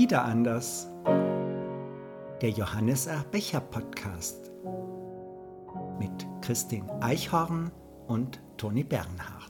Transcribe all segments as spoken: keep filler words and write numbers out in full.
Wieder anders. Der Johannes R. Becher Podcast mit Christine Eichhorn und Toni Bernhardt.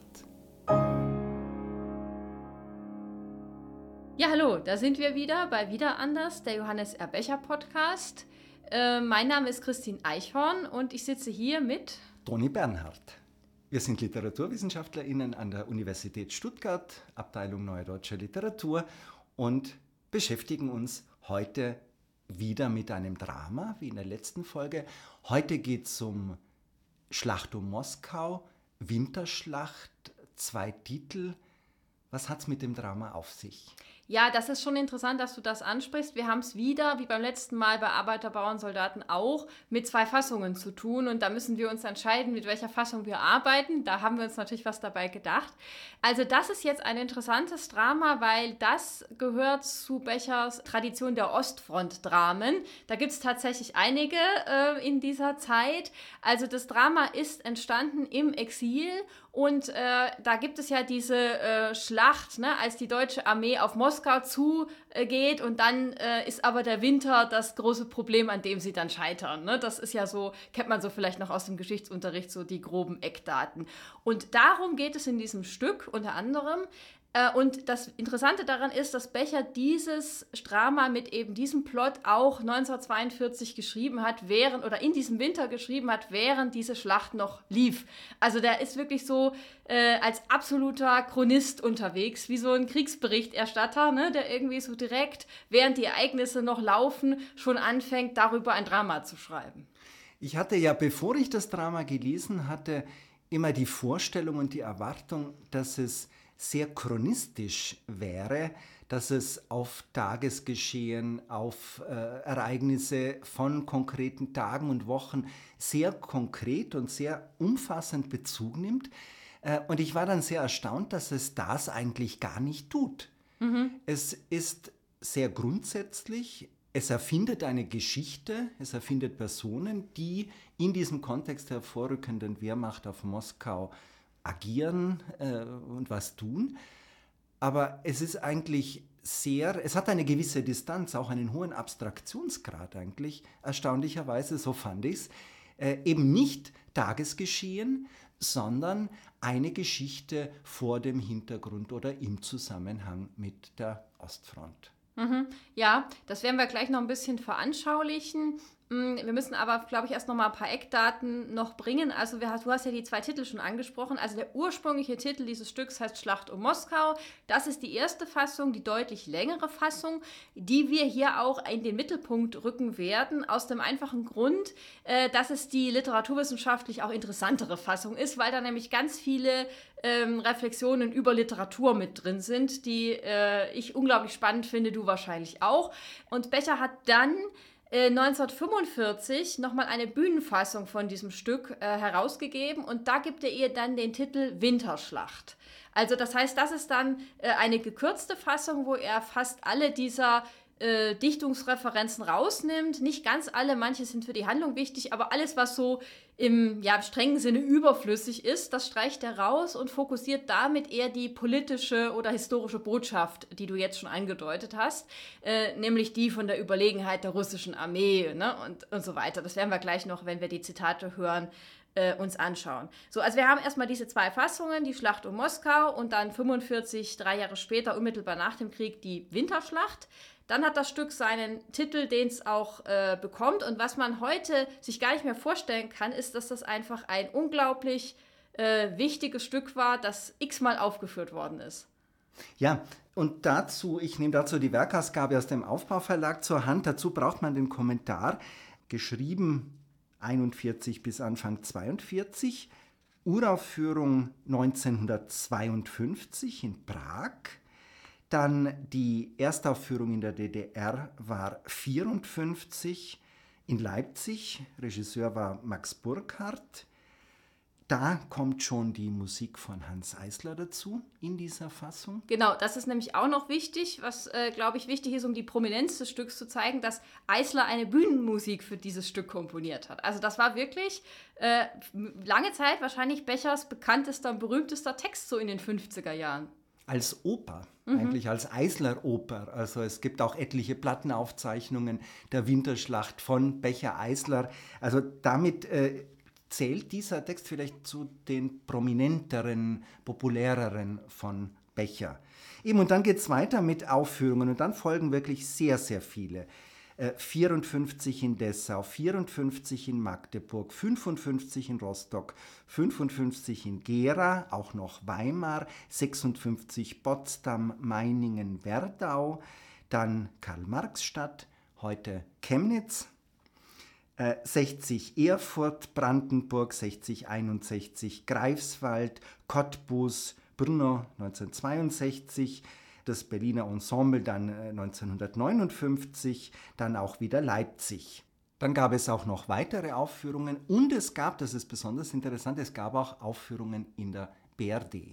Ja, hallo, da sind wir wieder bei Wieder anders, der Johannes R. Becher Podcast. Äh, mein Name ist Christine Eichhorn und ich sitze hier mit Toni Bernhardt. Wir sind LiteraturwissenschaftlerInnen an der Universität Stuttgart, Abteilung Neue Deutsche Literatur, und beschäftigen uns heute wieder mit einem Drama, wie in der letzten Folge. Heute geht es um Schlacht um Moskau, Winterschlacht, zwei Titel. Was hat es mit dem Drama auf sich? Ja, das ist schon interessant, dass du das ansprichst. Wir haben es wieder, wie beim letzten Mal bei Arbeiter, Bauern, Soldaten auch, mit zwei Fassungen zu tun. Und da müssen wir uns entscheiden, mit welcher Fassung wir arbeiten. Da haben wir uns natürlich was dabei gedacht. Also das ist jetzt ein interessantes Drama, weil das gehört zu Bechers Tradition der Ostfront-Dramen. Da gibt es tatsächlich einige äh, in dieser Zeit. Also das Drama ist entstanden im Exil. Und äh, da gibt es ja diese äh, Schlacht, ne, als die deutsche Armee auf Moskau zugeht, äh, und dann äh, ist aber der Winter das große Problem, an dem sie dann scheitern. Ne? Das ist ja so, kennt man so vielleicht noch aus dem Geschichtsunterricht, so die groben Eckdaten. Und darum geht es in diesem Stück unter anderem. Und das Interessante daran ist, dass Becher dieses Drama mit eben diesem Plot auch neunzehnhundertzweiundvierzig geschrieben hat, während oder in diesem Winter geschrieben hat, während diese Schlacht noch lief. Also der ist wirklich so äh, als absoluter Chronist unterwegs, wie so ein Kriegsberichterstatter, ne, der irgendwie so direkt, während die Ereignisse noch laufen, schon anfängt, darüber ein Drama zu schreiben. Ich hatte ja, bevor ich das Drama gelesen hatte, immer die Vorstellung und die Erwartung, dass es sehr chronistisch wäre, dass es auf Tagesgeschehen, auf äh, Ereignisse von konkreten Tagen und Wochen sehr konkret und sehr umfassend Bezug nimmt. Äh, und ich war dann sehr erstaunt, dass es das eigentlich gar nicht tut. Mhm. Es ist sehr grundsätzlich, es erfindet eine Geschichte, es erfindet Personen, die in diesem Kontext der vorrückenden Wehrmacht auf Moskau agieren äh, und was tun, aber es ist eigentlich sehr, es hat eine gewisse Distanz, auch einen hohen Abstraktionsgrad eigentlich, erstaunlicherweise, so fand ich es, äh, eben nicht Tagesgeschehen, sondern eine Geschichte vor dem Hintergrund oder im Zusammenhang mit der Ostfront. Mhm. Ja, das werden wir gleich noch ein bisschen veranschaulichen. Wir müssen aber, glaube ich, erst noch mal ein paar Eckdaten noch bringen. Also wir, du hast ja die zwei Titel schon angesprochen. Also der ursprüngliche Titel dieses Stücks heißt Schlacht um Moskau. Das ist die erste Fassung, die deutlich längere Fassung, die wir hier auch in den Mittelpunkt rücken werden, aus dem einfachen Grund, äh, dass es die literaturwissenschaftlich auch interessantere Fassung ist, weil da nämlich ganz viele ähm, Reflexionen über Literatur mit drin sind, die äh, ich unglaublich spannend finde, du wahrscheinlich auch. Und Becher hat dann neunzehnhundertfünfundvierzig nochmal eine Bühnenfassung von diesem Stück äh, herausgegeben, und da gibt er ihr dann den Titel Winterschlacht. Also das heißt, das ist dann äh, eine gekürzte Fassung, wo er fast alle dieser äh, Dichtungsreferenzen rausnimmt. Nicht ganz alle, manche sind für die Handlung wichtig, aber alles, was so im, ja, im strengen Sinne überflüssig ist, das streicht er raus und fokussiert damit eher die politische oder historische Botschaft, die du jetzt schon angedeutet hast, äh, nämlich die von der Überlegenheit der russischen Armee, ne, und, und so weiter. Das werden wir gleich noch, wenn wir die Zitate hören, äh, uns anschauen. So, also wir haben erstmal diese zwei Fassungen, die Schlacht um Moskau und dann fünfundvierzig, drei Jahre später, unmittelbar nach dem Krieg, die Winterschlacht. Dann hat das Stück seinen Titel, den es auch äh, bekommt. Und was man heute sich gar nicht mehr vorstellen kann, ist, dass das einfach ein unglaublich äh, wichtiges Stück war, das x-mal aufgeführt worden ist. Ja, und dazu, ich nehme dazu die Werkausgabe aus dem Aufbauverlag zur Hand. Dazu braucht man den Kommentar, geschrieben einundvierzig bis Anfang zweiundvierzig, Uraufführung neunzehnhundertzweiundfünfzig in Prag. Dann die Erstaufführung in der D D R war vierundfünfzig in Leipzig. Regisseur war Max Burkhardt. Da kommt schon die Musik von Hanns Eisler dazu in dieser Fassung. Genau, das ist nämlich auch noch wichtig, was, äh, glaube ich, wichtig ist, um die Prominenz des Stücks zu zeigen, dass Eisler eine Bühnenmusik für dieses Stück komponiert hat. Also das war wirklich äh, lange Zeit wahrscheinlich Bechers bekanntester und berühmtester Text so in den fünfziger Jahren. als Oper, mhm. eigentlich als Eisler-Oper. Also es gibt auch etliche Plattenaufzeichnungen der Winterschlacht von Becher-Eisler. Also damit äh, zählt dieser Text vielleicht zu den prominenteren, populäreren von Becher. Eben, und dann geht es weiter mit Aufführungen und dann folgen wirklich sehr, sehr viele. Äh, vierundfünfzig in Dessau, vierundfünfzig in Magdeburg, fünfundfünfzig in Rostock, fünfundfünfzig in Gera, auch noch Weimar, sechsundfünfzig Potsdam, Meiningen, Werdau, dann Karl-Marx-Stadt, heute Chemnitz, äh, sechzig Erfurt, Brandenburg, sechzig einundsechzig Greifswald, Cottbus, Brno neunzehnhundertzweiundsechzig, das Berliner Ensemble dann neunzehnhundertneunundfünfzig, dann auch wieder Leipzig. Dann gab es auch noch weitere Aufführungen und es gab, das ist besonders interessant, es gab auch Aufführungen in der B R D.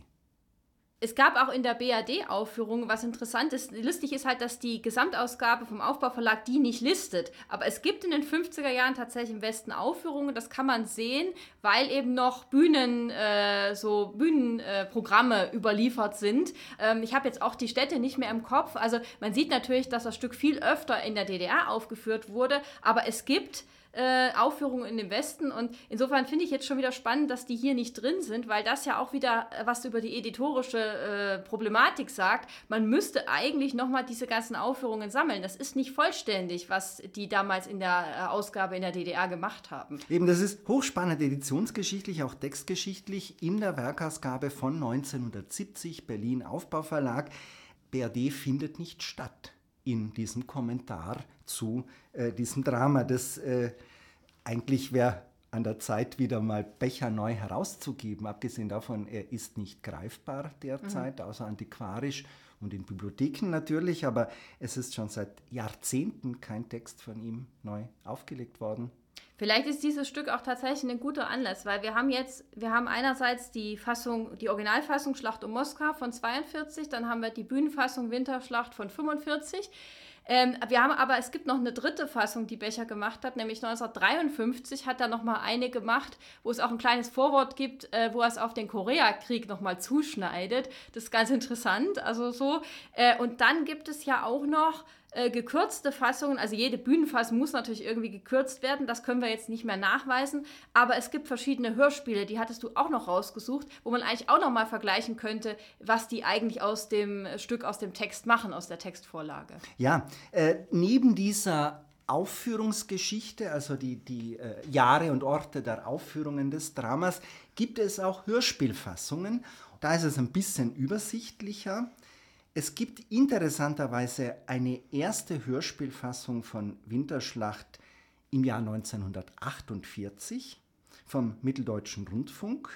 Es gab auch in der B R D Aufführungen, was interessant ist, lustig ist halt, dass die Gesamtausgabe vom Aufbauverlag die nicht listet. Aber es gibt in den fünfziger Jahren tatsächlich im Westen Aufführungen, das kann man sehen, weil eben noch Bühnen, äh, so Bühnenprogramme äh, überliefert sind. Ähm, ich habe jetzt auch die Städte nicht mehr im Kopf. Also man sieht natürlich, dass das Stück viel öfter in der D D R aufgeführt wurde, aber es gibt Äh, Aufführungen in dem Westen und insofern finde ich jetzt schon wieder spannend, dass die hier nicht drin sind, weil das ja auch wieder äh, was über die editorische äh, Problematik sagt. Man müsste eigentlich nochmal diese ganzen Aufführungen sammeln. Das ist nicht vollständig, was die damals in der äh, Ausgabe in der D D R gemacht haben. Eben, das ist hochspannend editionsgeschichtlich, auch textgeschichtlich in der Werkausgabe von neunzehnhundertsiebzig, Berlin Aufbauverlag. B R D findet nicht statt in diesem Kommentar zu äh, diesem Drama. Das äh, eigentlich wäre an der Zeit, wieder mal Becher neu herauszugeben. Abgesehen davon, er ist nicht greifbar derzeit, mhm. außer antiquarisch und in Bibliotheken natürlich, aber es ist schon seit Jahrzehnten kein Text von ihm neu aufgelegt worden. Vielleicht ist dieses Stück auch tatsächlich ein guter Anlass, weil wir haben jetzt, wir haben einerseits die Fassung, die Originalfassung Schlacht um Moskau von zweiundvierzig, dann haben wir die Bühnenfassung Winterschlacht von fünfundvierzig. Ähm, wir haben aber, es gibt noch eine dritte Fassung, die Becher gemacht hat, nämlich neunzehnhundertdreiundfünfzig hat er nochmal eine gemacht, wo es auch ein kleines Vorwort gibt, äh, wo er es auf den Koreakrieg nochmal zuschneidet. Das ist ganz interessant, also so. Äh, und dann gibt es ja auch noch äh, gekürzte Fassungen, also jede Bühnenfassung muss natürlich irgendwie gekürzt werden, das können wir jetzt nicht mehr nachweisen, aber es gibt verschiedene Hörspiele, die hattest du auch noch rausgesucht, wo man eigentlich auch nochmal vergleichen könnte, was die eigentlich aus dem Stück, aus dem Text machen, aus der Textvorlage. Ja, äh, neben dieser Aufführungsgeschichte, also die, die äh, Jahre und Orte der Aufführungen des Dramas, gibt es auch Hörspielfassungen. Da ist es ein bisschen übersichtlicher. Es gibt interessanterweise eine erste Hörspielfassung von Winterschlacht im Jahr neunzehnhundertachtundvierzig vom Mitteldeutschen Rundfunk.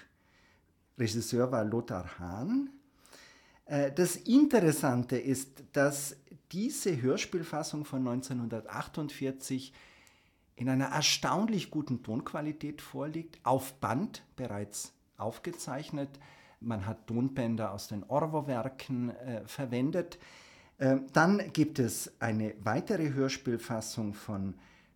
Regisseur war Lothar Hahn. Das Interessante ist, dass diese Hörspielfassung von neunzehnhundertachtundvierzig in einer erstaunlich guten Tonqualität vorliegt, auf Band bereits aufgezeichnet. Man hat Tonbänder aus den Orwo-Werken äh, verwendet. Äh, dann gibt es eine weitere Hörspielfassung von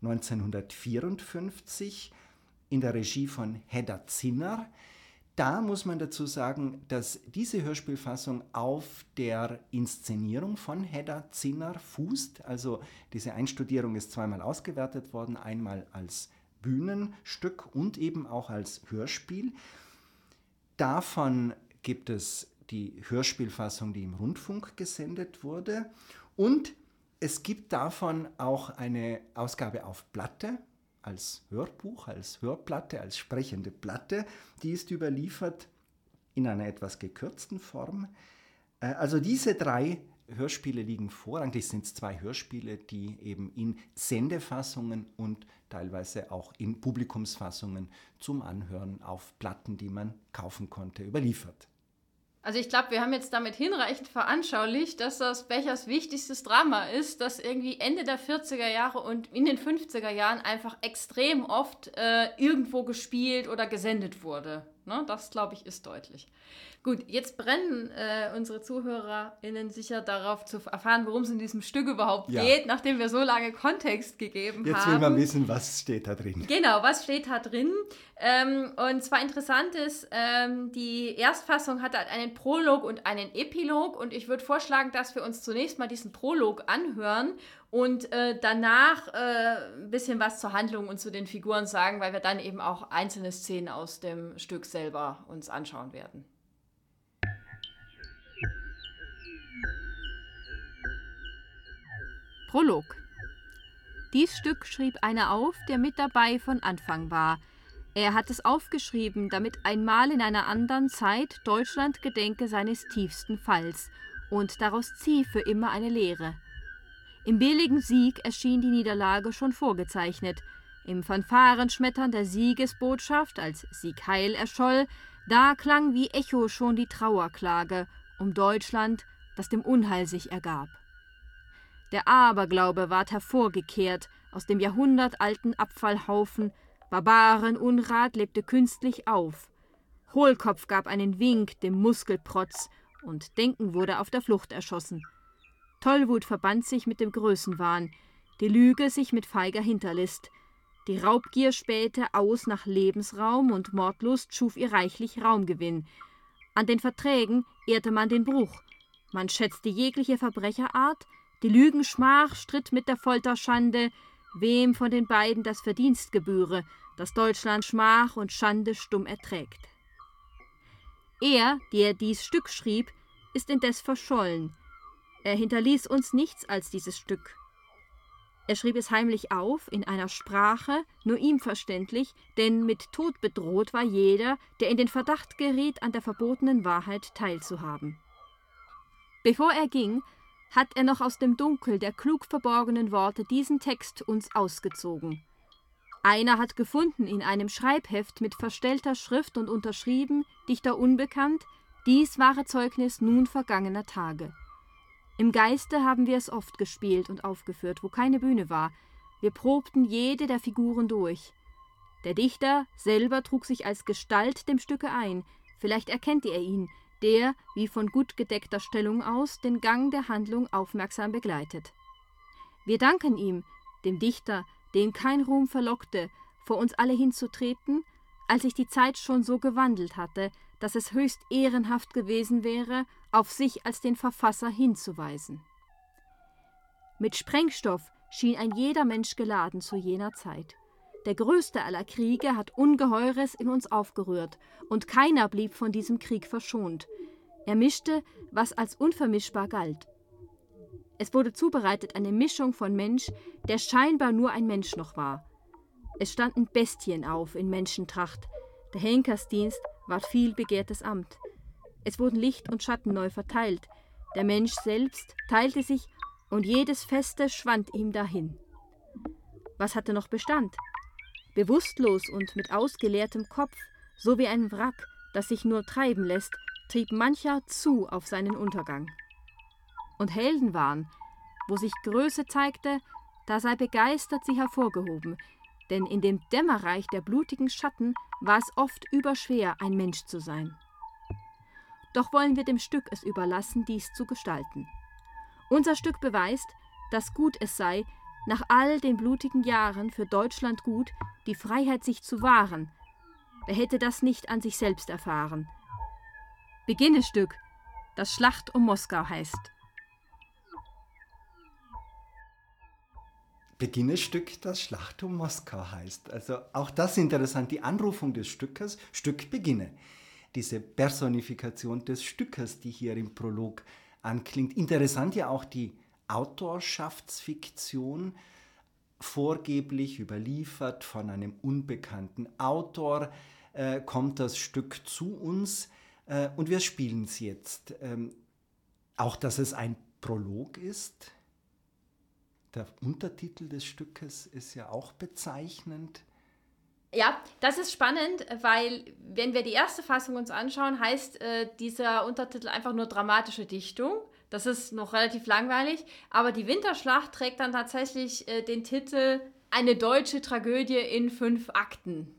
neunzehnhundertvierundfünfzig in der Regie von Hedda Zinner. Da muss man dazu sagen, dass diese Hörspielfassung auf der Inszenierung von Hedda Zinner fußt. Also diese Einstudierung ist zweimal ausgewertet worden, einmal als Bühnenstück und eben auch als Hörspiel. Davon gibt es die Hörspielfassung, die im Rundfunk gesendet wurde. Und es gibt davon auch eine Ausgabe auf Platte, als Hörbuch, als Hörplatte, als sprechende Platte. Die ist überliefert in einer etwas gekürzten Form. Also diese drei Hörspiele liegen vor. Eigentlich sind es zwei Hörspiele, die eben in Sendefassungen und teilweise auch in Publikumsfassungen zum Anhören auf Platten, die man kaufen konnte, überliefert. Also ich glaube, wir haben jetzt damit hinreichend veranschaulicht, dass das Bechers wichtigstes Drama ist, das irgendwie Ende der vierziger Jahre und in den fünfziger Jahren einfach extrem oft äh, irgendwo gespielt oder gesendet wurde. Ne? Das, glaube ich, ist deutlich. Gut, jetzt brennen äh, unsere ZuhörerInnen sicher darauf zu erfahren, worum es in diesem Stück überhaupt ja. geht, nachdem wir so lange Kontext gegeben jetzt haben. Jetzt will man wissen, was steht da drin. Genau, was steht da drin? Ähm, und zwar interessant ist, ähm, die Erstfassung hat einen Prolog und einen Epilog und ich würde vorschlagen, dass wir uns zunächst mal diesen Prolog anhören und äh, danach äh, ein bisschen was zur Handlung und zu den Figuren sagen, weil wir dann eben auch einzelne Szenen aus dem Stück selber uns anschauen werden. Prolog. Dies Stück schrieb einer auf, der mit dabei von Anfang war. Er hat es aufgeschrieben, damit einmal in einer anderen Zeit Deutschland gedenke seines tiefsten Falls und daraus ziehe für immer eine Lehre. Im billigen Sieg erschien die Niederlage schon vorgezeichnet. Im Fanfarenschmettern der Siegesbotschaft, als Siegheil erscholl, da klang wie Echo schon die Trauerklage um Deutschland, das dem Unheil sich ergab. Der Aberglaube ward hervorgekehrt aus dem jahrhundertalten Abfallhaufen, Barbarenunrat lebte künstlich auf. Hohlkopf gab einen Wink dem Muskelprotz und Denken wurde auf der Flucht erschossen. Tollwut verband sich mit dem Größenwahn, die Lüge sich mit feiger Hinterlist. Die Raubgier spähte aus nach Lebensraum und Mordlust schuf ihr reichlich Raumgewinn. An den Verträgen ehrte man den Bruch. Man schätzte jegliche Verbrecherart, die Lügenschmach stritt mit der Folterschande, wem von den beiden das Verdienst gebühre, dass Deutschland Schmach und Schande stumm erträgt. Er, der dies Stück schrieb, ist indes verschollen. Er hinterließ uns nichts als dieses Stück. Er schrieb es heimlich auf, in einer Sprache, nur ihm verständlich, denn mit Tod bedroht war jeder, der in den Verdacht geriet, an der verbotenen Wahrheit teilzuhaben. Bevor er ging, hat er noch aus dem Dunkel der klug verborgenen Worte diesen Text uns ausgezogen. Einer hat gefunden in einem Schreibheft mit verstellter Schrift und unterschrieben, Dichter unbekannt, dies wahre Zeugnis nun vergangener Tage. Im Geiste haben wir es oft gespielt und aufgeführt, wo keine Bühne war. Wir probten jede der Figuren durch. Der Dichter selber trug sich als Gestalt dem Stücke ein, vielleicht erkennt ihr ihn, der, wie von gut gedeckter Stellung aus, den Gang der Handlung aufmerksam begleitet. Wir danken ihm, dem Dichter, den kein Ruhm verlockte, vor uns alle hinzutreten, als sich die Zeit schon so gewandelt hatte, dass es höchst ehrenhaft gewesen wäre, auf sich als den Verfasser hinzuweisen. Mit Sprengstoff schien ein jeder Mensch geladen zu jener Zeit. Der größte aller Kriege hat Ungeheures in uns aufgerührt, und keiner blieb von diesem Krieg verschont. Er mischte, was als unvermischbar galt. Es wurde zubereitet eine Mischung von Mensch, der scheinbar nur ein Mensch noch war. Es standen Bestien auf in Menschentracht. Der Henkersdienst ward viel begehrtes Amt. Es wurden Licht und Schatten neu verteilt. Der Mensch selbst teilte sich, und jedes Feste schwand ihm dahin. Was hatte noch Bestand? Bewusstlos und mit ausgeleertem Kopf, so wie ein Wrack, das sich nur treiben lässt, trieb mancher zu auf seinen Untergang. Und Helden waren, wo sich Größe zeigte, da sei begeistert sie hervorgehoben, denn in dem Dämmerreich der blutigen Schatten war es oft überschwer, ein Mensch zu sein. Doch wollen wir dem Stück es überlassen, dies zu gestalten. Unser Stück beweist, dass gut es sei, nach all den blutigen Jahren für Deutschland gut, die Freiheit sich zu wahren. Wer hätte das nicht an sich selbst erfahren? Beginne Stück, das Schlacht um Moskau heißt. Beginne Stück, das Schlacht um Moskau heißt. Also auch das interessant, die Anrufung des Stückes, Stück beginne. Diese Personifikation des Stückes, die hier im Prolog anklingt. Interessant ja auch die Autorschaftsfiktion, vorgeblich überliefert von einem unbekannten Autor, äh, kommt das Stück zu uns äh, und wir spielen es jetzt. Ähm, auch, dass es ein Prolog ist. Der Untertitel des Stückes ist ja auch bezeichnend. Ja, das ist spannend, weil wenn wir die erste Fassung uns anschauen, heißt äh, dieser Untertitel einfach nur dramatische Dichtung. Das ist noch relativ langweilig, aber die Winterschlacht trägt dann tatsächlich äh, den Titel Eine deutsche Tragödie in fünf Akten.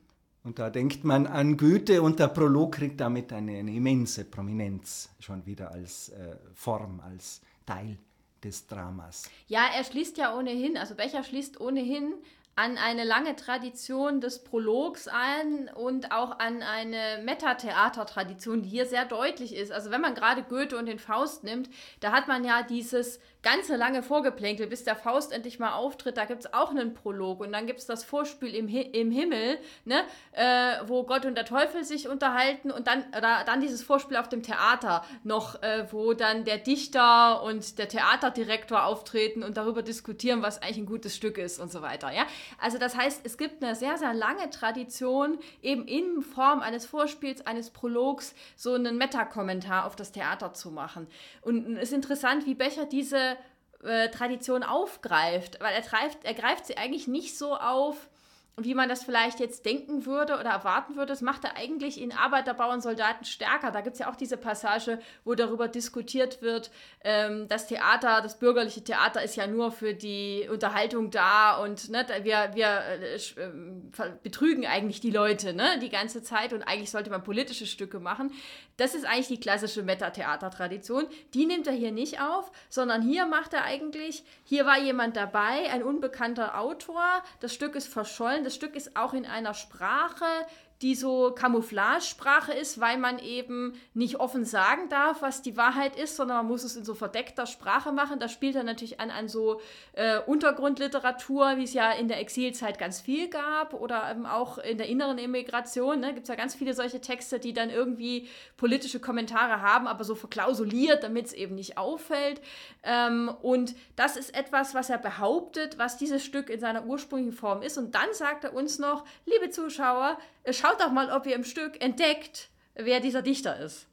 Und da denkt man an Goethe und der Prolog kriegt damit eine, eine immense Prominenz schon wieder als äh, Form, als Teil des Dramas. Ja, er schließt ja ohnehin, also Becher schließt ohnehin an eine lange Tradition des Prologs an und auch an eine Metatheatertradition, die hier sehr deutlich ist. Also wenn man gerade Goethe und den Faust nimmt, da hat man ja dieses ganze lange Vorgeplänkel, bis der Faust endlich mal auftritt, da gibt es auch einen Prolog und dann gibt es das Vorspiel im, Hi- im Himmel, ne, äh, wo Gott und der Teufel sich unterhalten und dann, oder, dann dieses Vorspiel auf dem Theater noch, äh, wo dann der Dichter und der Theaterdirektor auftreten und darüber diskutieren, was eigentlich ein gutes Stück ist und so weiter, ja. Also das heißt, es gibt eine sehr, sehr lange Tradition, eben in Form eines Vorspiels, eines Prologs, so einen Metakommentar auf das Theater zu machen. Und es ist interessant, wie Becher diese äh, Tradition aufgreift, weil er greift, er greift sie eigentlich nicht so auf, wie man das vielleicht jetzt denken würde oder erwarten würde. Das macht er eigentlich in Arbeiter, Bauern, Soldaten stärker. Da gibt es ja auch diese Passage, wo darüber diskutiert wird, ähm, das Theater, das bürgerliche Theater ist ja nur für die Unterhaltung da und ne, wir, wir äh, äh, betrügen eigentlich die Leute ne, die ganze Zeit und eigentlich sollte man politische Stücke machen. Das ist eigentlich die klassische Metatheater-Tradition. Die nimmt er hier nicht auf, sondern hier macht er eigentlich, hier war jemand dabei, ein unbekannter Autor, das Stück ist verschollen, das Stück ist auch in einer Sprache, die so Camouflagesprache ist, weil man eben nicht offen sagen darf, was die Wahrheit ist, sondern man muss es in so verdeckter Sprache machen. Da spielt er natürlich an, an so äh, Untergrundliteratur, wie es ja in der Exilzeit ganz viel gab oder eben auch in der inneren Emigration. Ne, gibt es ja ganz viele solche Texte, die dann irgendwie politische Kommentare haben, aber so verklausuliert, damit es eben nicht auffällt. Ähm, und das ist etwas, was er behauptet, was dieses Stück in seiner ursprünglichen Form ist. Und dann sagt er uns noch, liebe Zuschauer, schaut doch mal, ob ihr im Stück entdeckt, wer dieser Dichter ist.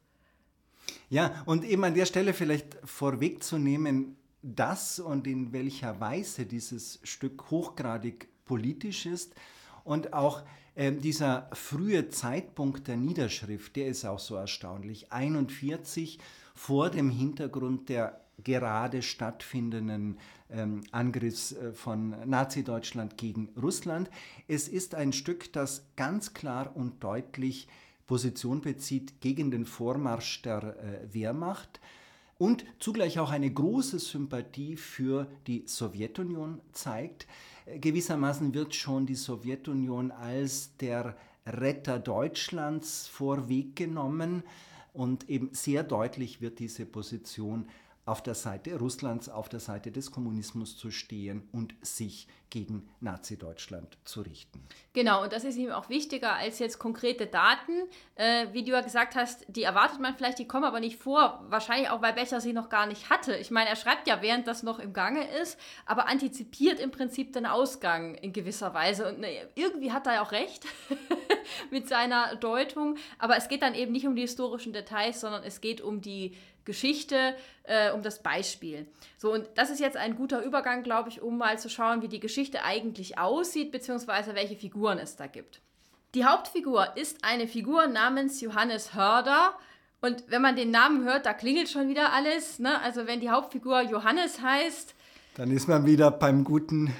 Ja, und eben an der Stelle vielleicht vorwegzunehmen, dass und in welcher Weise dieses Stück hochgradig politisch ist und auch äh, dieser frühe Zeitpunkt der Niederschrift, der ist auch so erstaunlich. einundvierzig vor dem Hintergrund der gerade stattfindenden ähm, Angriffs äh, von Nazi-Deutschland gegen Russland. Es ist ein Stück, das ganz klar und deutlich Position bezieht gegen den Vormarsch der äh, Wehrmacht und zugleich auch eine große Sympathie für die Sowjetunion zeigt. Äh, gewissermaßen wird schon die Sowjetunion als der Retter Deutschlands vorweggenommen und eben sehr deutlich wird diese Position auf der Seite Russlands, auf der Seite des Kommunismus zu stehen und sich gegen Nazi-Deutschland zu richten. Genau, und das ist ihm auch wichtiger als jetzt konkrete Daten. Äh, wie du ja gesagt hast, die erwartet man vielleicht, die kommen aber nicht vor. Wahrscheinlich auch, weil Becher sie noch gar nicht hatte. Ich meine, er schreibt ja, während das noch im Gange ist, aber antizipiert im Prinzip den Ausgang in gewisser Weise. Und ne, irgendwie hat er ja auch recht mit seiner Deutung. Aber es geht dann eben nicht um die historischen Details, sondern es geht um die Geschichte, äh, um das Beispiel. So, und das ist jetzt ein guter Übergang, glaube ich, um mal zu schauen, wie die Geschichte eigentlich aussieht, beziehungsweise welche Figuren es da gibt. Die Hauptfigur ist eine Figur namens Johannes Hörder. Und wenn man den Namen hört, da klingelt schon wieder alles. Ne? Also wenn die Hauptfigur Johannes heißt... Dann ist man wieder beim guten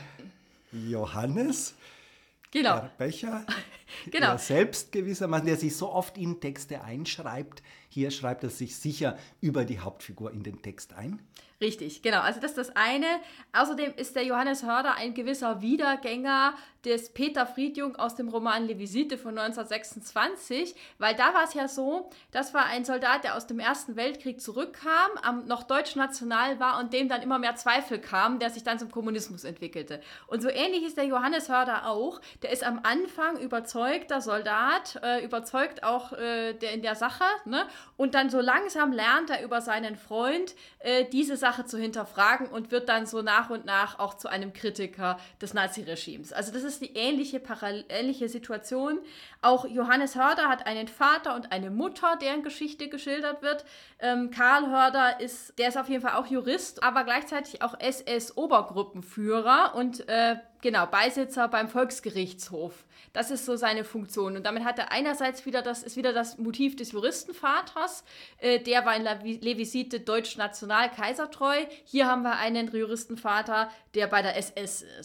Johannes. Genau. Der Becher, genau. Der selbst gewissermaßen, der sich so oft in Texte einschreibt. Hier schreibt er sich sicher über die Hauptfigur in den Text ein. Richtig, genau. Also das ist das eine. Außerdem ist der Johannes Hörder ein gewisser Wiedergänger des Peter Friedjung aus dem Roman Le Visite von neunzehnhundertsechsundzwanzig, weil da war es ja so, das war ein Soldat, der aus dem Ersten Weltkrieg zurückkam, am, noch deutschnational war und dem dann immer mehr Zweifel kam, der sich dann zum Kommunismus entwickelte. Und so ähnlich ist der Johannes Hörder auch. Der ist am Anfang überzeugter Soldat, äh, überzeugt auch äh, der in der Sache, ne? Und dann so langsam lernt er über seinen Freund äh, diese Sache zu hinterfragen und wird dann so nach und nach auch zu einem Kritiker des Naziregimes. Also das ist die ähnliche, parallel, ähnliche Situation. Auch Johannes Hörder hat einen Vater und eine Mutter, deren Geschichte geschildert wird. Ähm, Karl Hörder ist, der ist auf jeden Fall auch Jurist, aber gleichzeitig auch S S-Obergruppenführer und äh, genau, Beisitzer beim Volksgerichtshof. Das ist so seine Funktion. Und damit hat er einerseits wieder das, ist wieder das Motiv des Juristenvaters. Äh, der war in Le Visite deutsch-national kaisertreu. Hier haben wir einen Juristenvater, der bei der S S ist.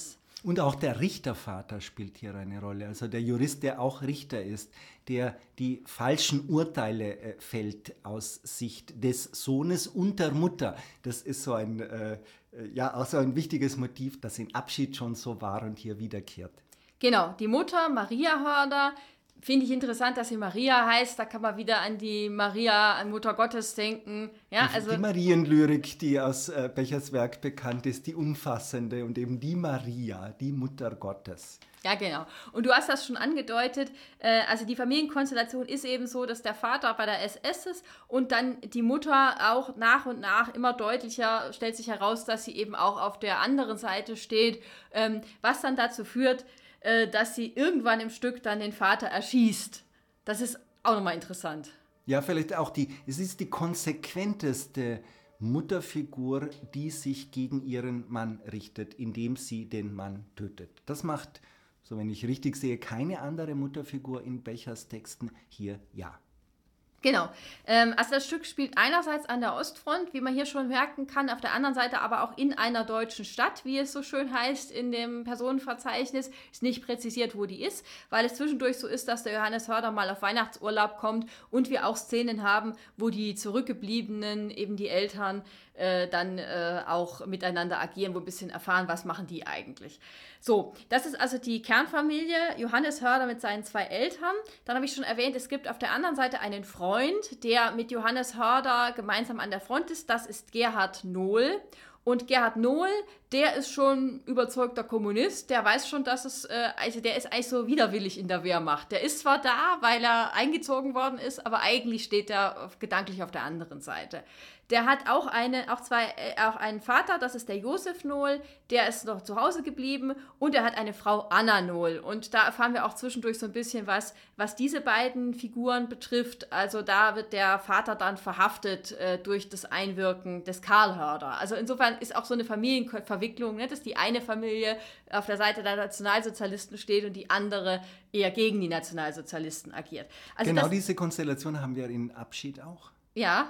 Und auch der Richtervater spielt hier eine Rolle, also der Jurist, der auch Richter ist, der die falschen Urteile äh, fällt aus Sicht des Sohnes und der Mutter. Das ist so ein, äh, ja, auch so ein wichtiges Motiv, das in Abschied schon so war und hier wiederkehrt. Genau, die Mutter, Maria Hörder. Finde ich interessant, dass sie Maria heißt. Da kann man wieder an die Maria, an Mutter Gottes denken. Ja, also die Marienlyrik, die aus äh, Bechers Werk bekannt ist, die umfassende und eben die Maria, die Mutter Gottes. Ja, genau. Und du hast das schon angedeutet. Äh, also die Familienkonstellation ist eben so, dass der Vater bei der S S ist und dann die Mutter auch nach und nach immer deutlicher stellt sich heraus, dass sie eben auch auf der anderen Seite steht, ähm, was dann dazu führt, dass sie irgendwann im Stück dann den Vater erschießt. Das ist auch nochmal interessant. Ja, vielleicht auch die, es ist die konsequenteste Mutterfigur, die sich gegen ihren Mann richtet, indem sie den Mann tötet. Das macht, so wenn ich richtig sehe, keine andere Mutterfigur in Bechers Texten, hier ja. Genau. Ähm, also das Stück spielt einerseits an der Ostfront, wie man hier schon merken kann, auf der anderen Seite aber auch in einer deutschen Stadt, wie es so schön heißt in dem Personenverzeichnis. Ist nicht präzisiert, wo die ist, weil es zwischendurch so ist, dass der Johannes Hörder mal auf Weihnachtsurlaub kommt und wir auch Szenen haben, wo die Zurückgebliebenen, eben die Eltern, äh, dann äh, auch miteinander agieren, wo ein bisschen erfahren, was machen die eigentlich. So, das ist also die Kernfamilie, Johannes Hörder mit seinen zwei Eltern. Dann habe ich schon erwähnt, es gibt auf der anderen Seite einen Freund, der mit Johannes Hörder gemeinsam an der Front ist. Das ist Gerhard Nohl. Und Gerhard Nohl, der ist schon überzeugter Kommunist, der weiß schon, dass es, äh, also der ist eigentlich so widerwillig in der Wehrmacht. Der ist zwar da, weil er eingezogen worden ist, aber eigentlich steht er gedanklich auf der anderen Seite. Der hat auch, eine, auch, zwei, äh, auch einen Vater, das ist der Josef Nohl, der ist noch zu Hause geblieben und er hat eine Frau Anna Nohl. Und da erfahren wir auch zwischendurch so ein bisschen was, was diese beiden Figuren betrifft. Also da wird der Vater dann verhaftet äh, durch das Einwirken des Karl Hörder. Also insofern ist auch so eine Familienverwicklung, ne, dass die eine Familie auf der Seite der Nationalsozialisten steht und die andere eher gegen die Nationalsozialisten agiert. Also genau das, diese Konstellation haben wir in Abschied auch. Ja.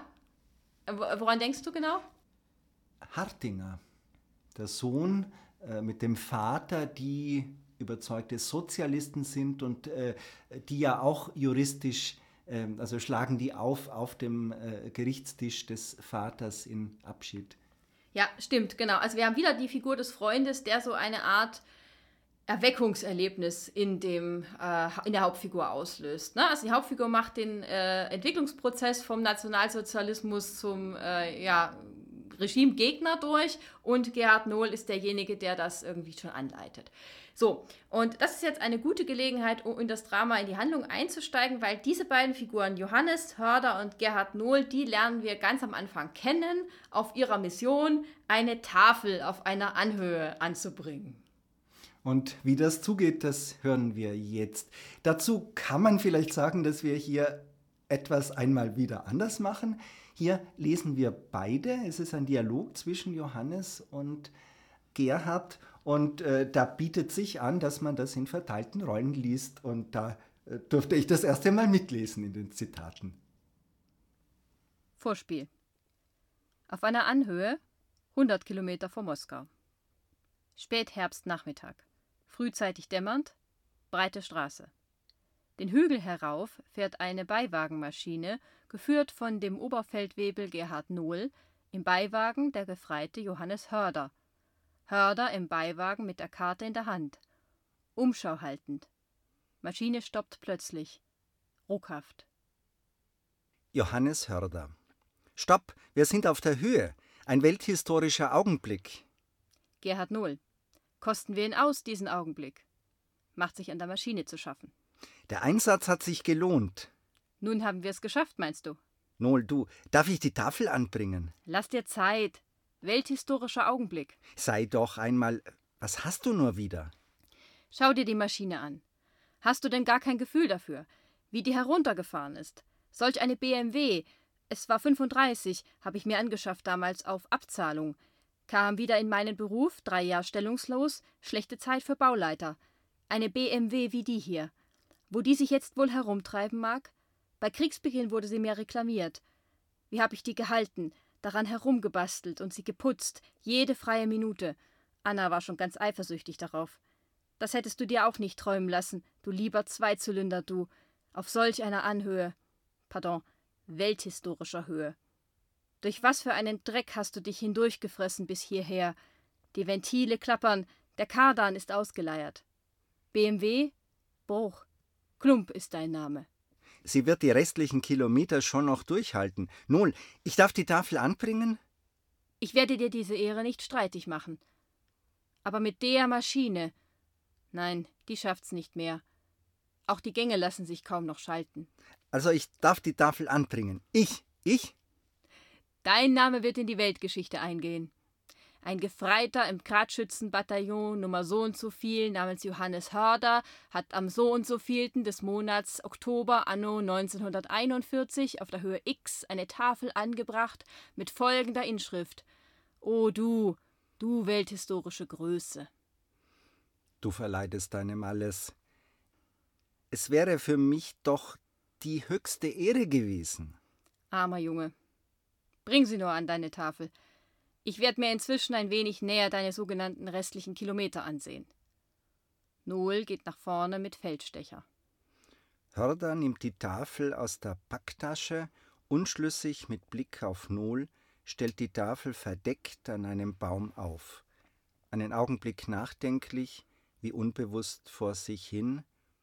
Woran denkst du genau? Hartinger, der Sohn äh, mit dem Vater, die überzeugte Sozialisten sind und äh, die ja auch juristisch, äh, also schlagen die auf auf dem äh, Gerichtstisch des Vaters in Abschied. Ja, stimmt, genau. Also wir haben wieder die Figur des Freundes, der so eine Art Erweckungserlebnis in, dem, äh, in der Hauptfigur auslöst. Ne? Also die Hauptfigur macht den äh, Entwicklungsprozess vom Nationalsozialismus zum äh, ja, Regimegegner durch und Gerhard Nohl ist derjenige, der das irgendwie schon anleitet. So, und das ist jetzt eine gute Gelegenheit, um in das Drama, in die Handlung einzusteigen, weil diese beiden Figuren, Johannes Hörder und Gerhard Nohl, die lernen wir ganz am Anfang kennen, auf ihrer Mission, eine Tafel auf einer Anhöhe anzubringen. Und wie das zugeht, das hören wir jetzt. Dazu kann man vielleicht sagen, dass wir hier etwas einmal wieder anders machen. Hier lesen wir beide. Es ist ein Dialog zwischen Johannes und Gerhard. Und äh, da bietet sich an, dass man das in verteilten Rollen liest. Und da äh, durfte ich das erste Mal mitlesen in den Zitaten. Vorspiel. Auf einer Anhöhe, hundert Kilometer vor Moskau. Spätherbstnachmittag. Frühzeitig dämmernd, breite Straße. Den Hügel herauf fährt eine Beiwagenmaschine, geführt von dem Oberfeldwebel Gerhard Nohl, im Beiwagen der Gefreite Johannes Hörder. Hörder im Beiwagen mit der Karte in der Hand. Umschau haltend. Maschine stoppt plötzlich. Ruckhaft. Johannes Hörder. Stopp, wir sind auf der Höhe. Ein welthistorischer Augenblick. Gerhard Nohl. Kosten wir ihn aus, diesen Augenblick. Macht sich an der Maschine zu schaffen. Der Einsatz hat sich gelohnt. Nun haben wir es geschafft, meinst du? Nohl, du, darf ich die Tafel anbringen? Lass dir Zeit. Welthistorischer Augenblick. Sei doch einmal... Was hast du nur wieder? Schau dir die Maschine an. Hast du denn gar kein Gefühl dafür, wie die heruntergefahren ist? Solch eine B M W, es war fünfunddreißig, habe ich mir angeschafft damals auf Abzahlung. Kam wieder in meinen Beruf, drei Jahre stellungslos, schlechte Zeit für Bauleiter. Eine B M W wie die hier. Wo die sich jetzt wohl herumtreiben mag? Bei Kriegsbeginn wurde sie mir reklamiert. Wie habe ich die gehalten, daran herumgebastelt und sie geputzt, jede freie Minute. Anna war schon ganz eifersüchtig darauf. Das hättest du dir auch nicht träumen lassen, du lieber Zweizylinder, du, auf solch einer Anhöhe, pardon, welthistorischer Höhe. Durch was für einen Dreck hast du dich hindurchgefressen bis hierher? Die Ventile klappern, der Kardan ist ausgeleiert. B M W? Bruch. Klump ist dein Name. Sie wird die restlichen Kilometer schon noch durchhalten. Nun, ich darf die Tafel anbringen? Ich werde dir diese Ehre nicht streitig machen. Aber mit der Maschine, nein, die schafft's nicht mehr. Auch die Gänge lassen sich kaum noch schalten. Also ich darf die Tafel anbringen. Ich? Ich? Dein Name wird in die Weltgeschichte eingehen. Ein Gefreiter im Gradschützenbataillon Nummer so und so viel namens Johannes Hörder hat am so und so vielten des Monats Oktober anno neunzehnhunderteinundvierzig auf der Höhe X eine Tafel angebracht mit folgender Inschrift: O du, du welthistorische Größe. Du verleidest deinem alles. Es wäre für mich doch die höchste Ehre gewesen. Armer Junge. Bring sie nur an deine Tafel. Ich werde mir inzwischen ein wenig näher deine sogenannten restlichen Kilometer ansehen. Noel geht nach vorne mit Feldstecher. Hörder nimmt die Tafel aus der Packtasche, unschlüssig mit Blick auf Noel, stellt die Tafel verdeckt an einem Baum auf. Einen Augenblick nachdenklich, wie unbewusst vor sich hin.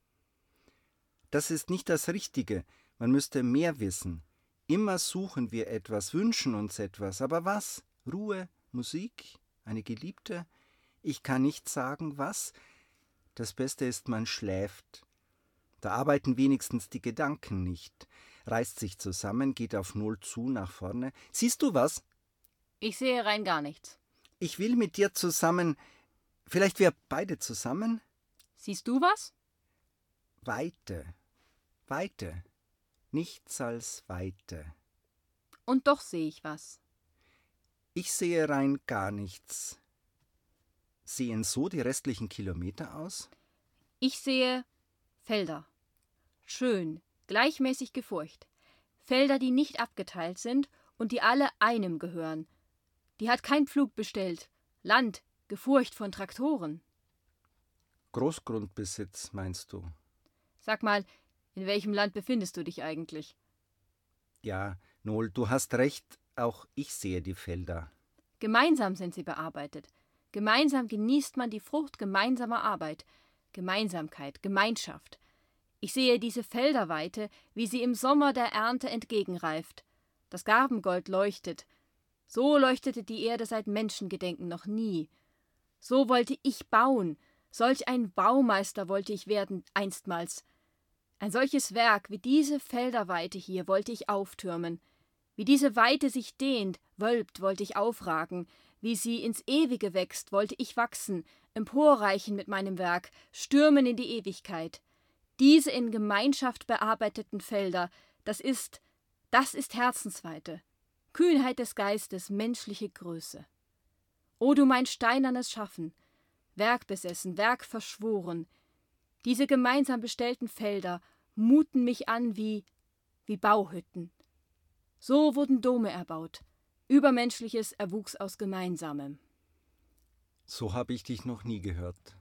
Das ist nicht das Richtige, man müsste mehr wissen. Immer suchen wir etwas, wünschen uns etwas, aber was? Ruhe, Musik, eine Geliebte? Ich kann nicht sagen, was. Das Beste ist, man schläft. Da arbeiten wenigstens die Gedanken nicht. Reißt sich zusammen, geht auf Null zu, nach vorne. Siehst du was? Ich sehe rein gar nichts. Ich will mit dir zusammen. Vielleicht wir beide zusammen? Siehst du was? Weite. Weite. Nichts als Weite. Und doch sehe ich was. Ich sehe rein gar nichts. Sehen so die restlichen Kilometer aus? Ich sehe Felder. Schön, gleichmäßig gefurcht. Felder, die nicht abgeteilt sind und die alle einem gehören. Die hat kein Pflug bestellt. Land, gefurcht von Traktoren. Großgrundbesitz, meinst du? Sag mal, in welchem Land befindest du dich eigentlich? Ja, Noel, du hast recht, auch ich sehe die Felder. Gemeinsam sind sie bearbeitet. Gemeinsam genießt man die Frucht gemeinsamer Arbeit. Gemeinsamkeit, Gemeinschaft. Ich sehe diese Felderweite, wie sie im Sommer der Ernte entgegenreift. Das Garbengold leuchtet. So leuchtete die Erde seit Menschengedenken noch nie. So wollte ich bauen. Solch ein Baumeister wollte ich werden einstmals. Ein solches Werk wie diese Felderweite hier wollte ich auftürmen. Wie diese Weite sich dehnt, wölbt, wollte ich aufragen. Wie sie ins Ewige wächst, wollte ich wachsen, emporreichen mit meinem Werk, stürmen in die Ewigkeit. Diese in Gemeinschaft bearbeiteten Felder, das ist, das ist Herzensweite. Kühnheit des Geistes, menschliche Größe. O du mein steinernes Schaffen, werkbesessen, werkverschworen, diese gemeinsam bestellten Felder muten mich an wie, wie Bauhütten. So wurden Dome erbaut. Übermenschliches erwuchs aus Gemeinsamem. So habe ich dich noch nie gehört.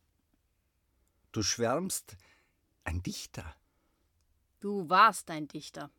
Du schwärmst, ein Dichter. Du warst ein Dichter.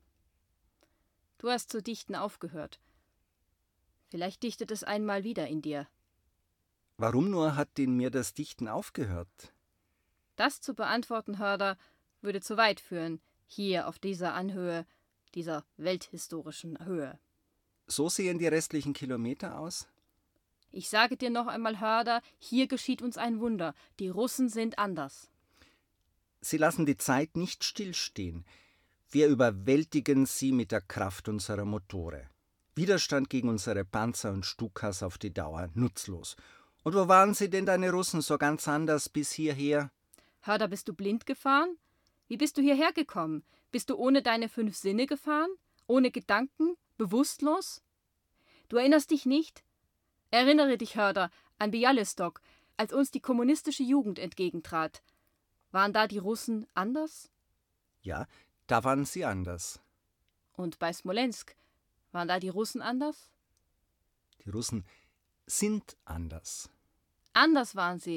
Du hast zu dichten aufgehört. Vielleicht dichtet es einmal wieder in dir. Warum nur hat in mir das Dichten aufgehört? Das zu beantworten, Hörder, würde zu weit führen, hier auf dieser Anhöhe, dieser welthistorischen Höhe. So sehen die restlichen Kilometer aus? Ich sage dir noch einmal, Hörder, hier geschieht uns ein Wunder. Die Russen sind anders. Sie lassen die Zeit nicht stillstehen. Wir überwältigen sie mit der Kraft unserer Motore. Widerstand gegen unsere Panzer und Stukas auf die Dauer nutzlos. Und wo waren sie denn, deine Russen, so ganz anders bis hierher? Hörder, bist du blind gefahren? Wie bist du hierher gekommen? Bist du ohne deine fünf Sinne gefahren? Ohne Gedanken? Bewusstlos? Du erinnerst dich nicht? Erinnere dich, Hörder, an Bialystok, als uns die kommunistische Jugend entgegentrat. Waren da die Russen anders? Ja, da waren sie anders. Und bei Smolensk, waren da die Russen anders? Die Russen sind anders. Anders waren sie,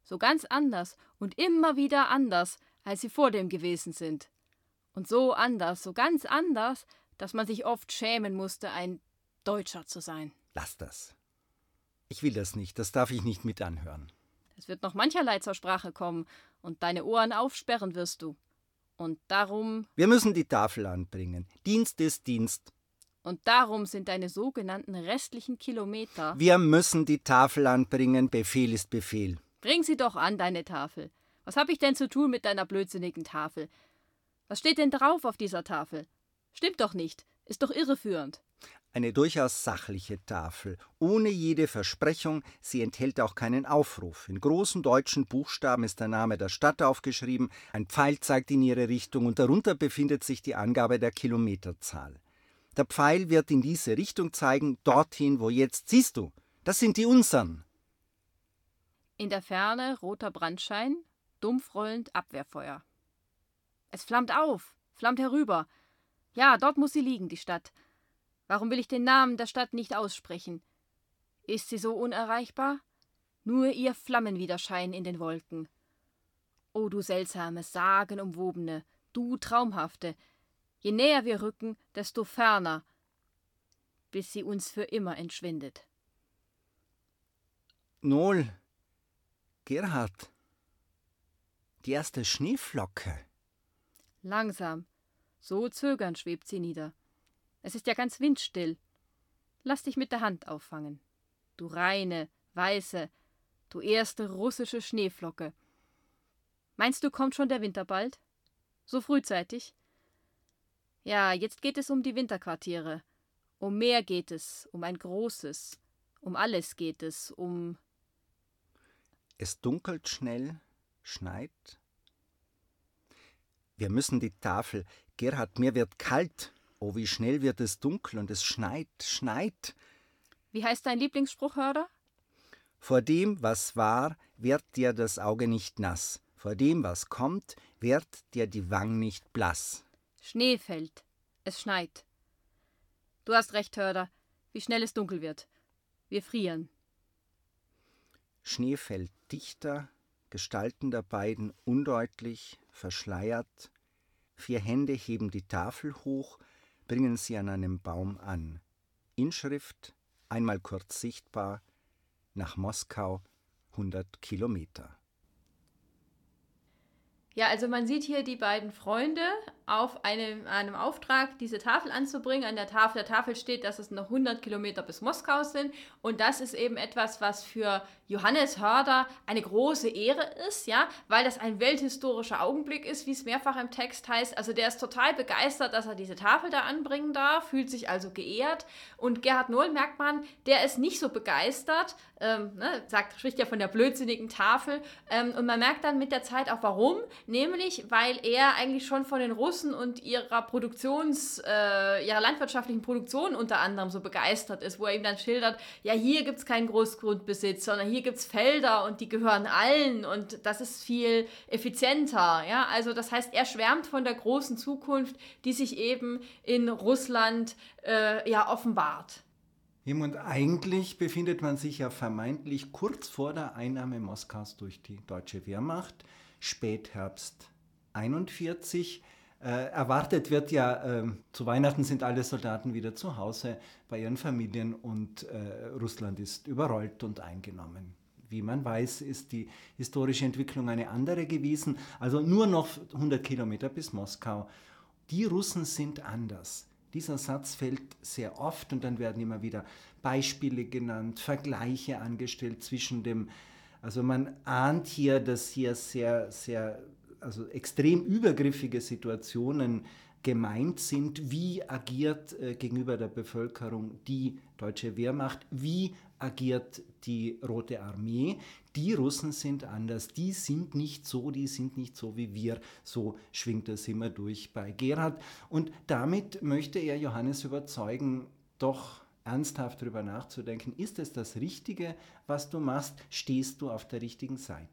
So ganz anders und immer wieder anders, als sie vor dem gewesen sind. Und so anders, so ganz anders, dass man sich oft schämen musste, ein Deutscher zu sein. Lass das. Ich will das nicht, das darf ich nicht mit anhören. Es wird noch mancherlei zur Sprache kommen und deine Ohren aufsperren wirst du. Und darum... Wir müssen die Tafel anbringen. Dienst ist Dienst. Und darum sind deine sogenannten restlichen Kilometer... Wir müssen die Tafel anbringen. Befehl ist Befehl. Bring sie doch an, deine Tafel. Was hab ich denn zu tun mit deiner blödsinnigen Tafel? Was steht denn drauf auf dieser Tafel? Stimmt doch nicht. Ist doch irreführend. Eine durchaus sachliche Tafel, ohne jede Versprechung, sie enthält auch keinen Aufruf. In großen deutschen Buchstaben ist der Name der Stadt aufgeschrieben, ein Pfeil zeigt in ihre Richtung und darunter befindet sich die Angabe der Kilometerzahl. Der Pfeil wird in diese Richtung zeigen, dorthin, wo jetzt, siehst du, das sind die unseren. In der Ferne roter Brandschein, dumpfrollend Abwehrfeuer. Es flammt auf, flammt herüber. Ja, dort muss sie liegen, die Stadt. Warum will ich den Namen der Stadt nicht aussprechen? Ist sie so unerreichbar? Nur ihr Flammenwiderschein in den Wolken. O du seltsame, sagenumwobene, du traumhafte, je näher wir rücken, desto ferner, bis sie uns für immer entschwindet. Nol, Gerhard, die erste Schneeflocke. Langsam, so zögernd schwebt sie nieder. Es ist ja ganz windstill. Lass dich mit der Hand auffangen. Du reine, weiße, du erste russische Schneeflocke. Meinst du, kommt schon der Winter bald? So frühzeitig? Ja, jetzt geht es um die Winterquartiere. Um mehr geht es, um ein großes. Um alles geht es, um... Es dunkelt schnell, schneit. Wir müssen die Tafel. Gerhard, mir wird kalt. Oh, wie schnell wird es dunkel und es schneit, schneit. Wie heißt dein Lieblingsspruchhörder? Vor dem, was war, wird dir das Auge nicht nass. Vor dem, was kommt, wird dir die Wang nicht blass. Schnee fällt. Es schneit. Du hast recht, Hörder. Wie schnell es dunkel wird. Wir frieren. Schnee fällt dichter, Gestalten der beiden undeutlich, verschleiert. Vier Hände heben die Tafel hoch, bringen sie an einem Baum an. Inschrift, einmal kurz sichtbar, nach Moskau hundert Kilometer. Ja, also man sieht hier die beiden Freunde auf einem, einem Auftrag, diese Tafel anzubringen. An der Tafel, der Tafel steht, dass es noch hundert Kilometer bis Moskau sind. Und das ist eben etwas, was für Johannes Hörder eine große Ehre ist, ja, weil das ein welthistorischer Augenblick ist, wie es mehrfach im Text heißt. Also der ist total begeistert, dass er diese Tafel da anbringen darf, fühlt sich also geehrt. Und Gerhard Nohl, merkt man, der ist nicht so begeistert, ähm, ne, sagt, spricht ja von der blödsinnigen Tafel. Ähm, und man merkt dann mit der Zeit auch, warum. Nämlich, weil er eigentlich schon von den Russen und ihrer Produktions, äh, ihrer landwirtschaftlichen Produktion unter anderem so begeistert ist, wo er ihm dann schildert, ja, hier gibt es keinen Großgrundbesitz, sondern hier gibt es Felder und die gehören allen und das ist viel effizienter. Ja? Also das heißt, er schwärmt von der großen Zukunft, die sich eben in Russland äh, ja, offenbart. Und eigentlich befindet man sich ja vermeintlich kurz vor der Einnahme Moskaus durch die deutsche Wehrmacht. Spätherbst einundvierzig. Äh, erwartet wird ja, äh, zu Weihnachten sind alle Soldaten wieder zu Hause bei ihren Familien und äh, Russland ist überrollt und eingenommen. Wie man weiß, ist die historische Entwicklung eine andere gewesen. Also nur noch hundert Kilometer bis Moskau. Die Russen sind anders. Dieser Satz fällt sehr oft und dann werden immer wieder Beispiele genannt, Vergleiche angestellt zwischen dem. Also man ahnt hier, dass hier sehr, sehr, also extrem übergriffige Situationen gemeint sind. Wie agiert äh, gegenüber der Bevölkerung die deutsche Wehrmacht? Wie agiert die Rote Armee? Die Russen sind anders. Die sind nicht so, die sind nicht so wie wir. So schwingt das immer durch bei Gerhard. Und damit möchte er Johannes überzeugen, doch ernsthaft darüber nachzudenken, ist es das Richtige, was du machst? Stehst du auf der richtigen Seite?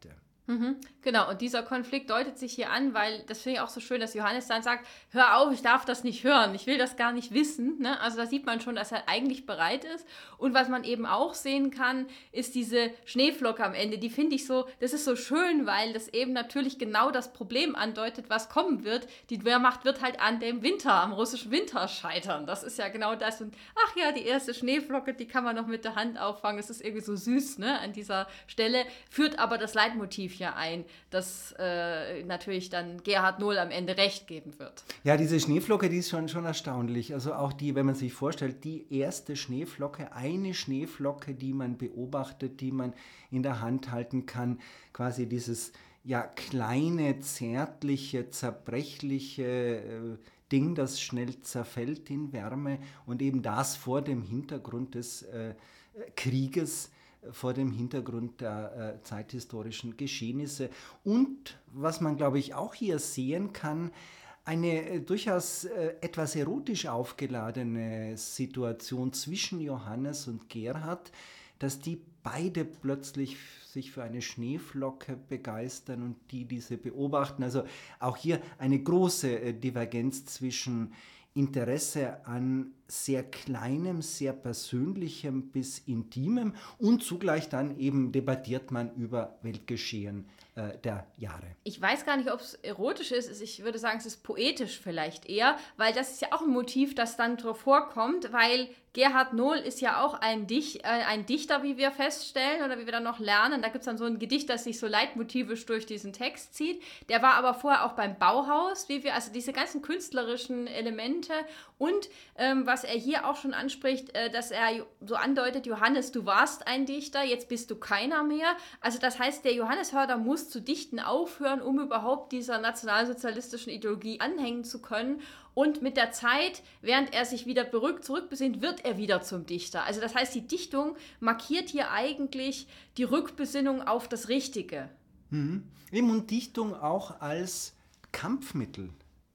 Mhm, genau, und dieser Konflikt deutet sich hier an, weil das finde ich auch so schön, dass Johannes dann sagt, hör auf, ich darf das nicht hören, ich will das gar nicht wissen. Ne? Also da sieht man schon, dass er eigentlich bereit ist. Und was man eben auch sehen kann, ist diese Schneeflocke am Ende. Die finde ich so, das ist so schön, weil das eben natürlich genau das Problem andeutet, was kommen wird. Die Wehrmacht wird halt an dem Winter, am russischen Winter scheitern. Das ist ja genau das. Und ach ja, die erste Schneeflocke, die kann man noch mit der Hand auffangen. Das ist irgendwie so süß, ne, an dieser Stelle. Führt aber das Leitmotiv ja ein, dass äh, natürlich dann Gerhard Nohl am Ende recht geben wird. Ja, diese Schneeflocke, die ist schon, schon erstaunlich. Also auch die, wenn man sich vorstellt, die erste Schneeflocke, eine Schneeflocke, die man beobachtet, die man in der Hand halten kann, quasi dieses ja kleine, zärtliche, zerbrechliche äh, Ding, das schnell zerfällt in Wärme und eben das vor dem Hintergrund des äh, Krieges, vor dem Hintergrund der äh, zeithistorischen Geschehnisse. Und was man, glaube ich, auch hier sehen kann, eine äh, durchaus äh, etwas erotisch aufgeladene Situation zwischen Johannes und Gerhard, dass die beide plötzlich sich für eine Schneeflocke begeistern und die diese beobachten. Also auch hier eine große äh, Divergenz zwischen Interesse an sehr kleinem, sehr persönlichem bis intimem und zugleich dann eben debattiert man über Weltgeschehen äh, der Jahre. Ich weiß gar nicht, ob es erotisch ist. Ich würde sagen, es ist poetisch vielleicht eher, weil das ist ja auch ein Motiv, das dann drauf vorkommt, weil Gerhard Nohl ist ja auch ein, Dich, äh, ein Dichter, wie wir feststellen oder wie wir dann noch lernen. Da gibt es dann so ein Gedicht, das sich so leitmotivisch durch diesen Text zieht. Der war aber vorher auch beim Bauhaus, wie wir, also diese ganzen künstlerischen Elemente und ähm, was er hier auch schon anspricht, äh, dass er so andeutet, Johannes, du warst ein Dichter, jetzt bist du keiner mehr. Also das heißt, der Johanneshörder muss zu dichten aufhören, um überhaupt dieser nationalsozialistischen Ideologie anhängen zu können. Und mit der Zeit, während er sich wieder berückt, zurückbesinnt, wird er wieder zum Dichter. Also das heißt, die Dichtung markiert hier eigentlich die Rückbesinnung auf das Richtige. Mhm. Eben und Dichtung auch als Kampfmittel.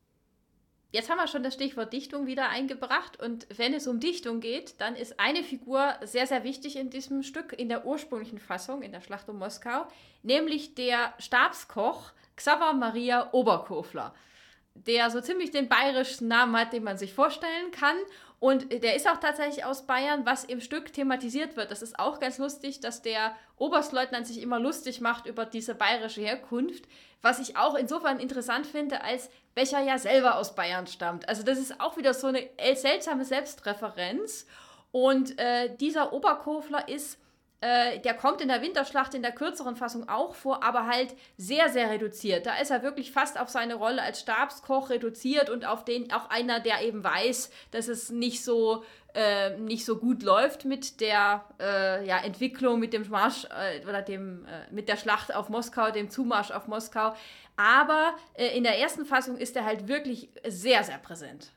Jetzt haben wir schon das Stichwort Dichtung wieder eingebracht und wenn es um Dichtung geht, dann ist eine Figur sehr, sehr wichtig in diesem Stück, in der ursprünglichen Fassung, in der Schlacht um Moskau, nämlich der Stabskoch Xaver Maria Oberkofler, der so ziemlich den bayerischen Namen hat, den man sich vorstellen kann. Und der ist auch tatsächlich aus Bayern, was im Stück thematisiert wird. Das ist auch ganz lustig, dass der Oberstleutnant sich immer lustig macht über diese bayerische Herkunft, was ich auch insofern interessant finde, als Becher ja selber aus Bayern stammt. Also das ist auch wieder so eine seltsame Selbstreferenz. Und äh, dieser Oberkofler ist Äh, der kommt in der Winterschlacht in der kürzeren Fassung auch vor, aber halt sehr, sehr reduziert. Da ist er wirklich fast auf seine Rolle als Stabskoch reduziert und auf den auch einer, der eben weiß, dass es nicht so, äh, nicht so gut läuft mit der äh, ja, Entwicklung, mit dem Marsch äh, oder dem, äh, mit der Schlacht auf Moskau, dem Zumarsch auf Moskau. Aber äh, in der ersten Fassung ist er halt wirklich sehr, sehr präsent.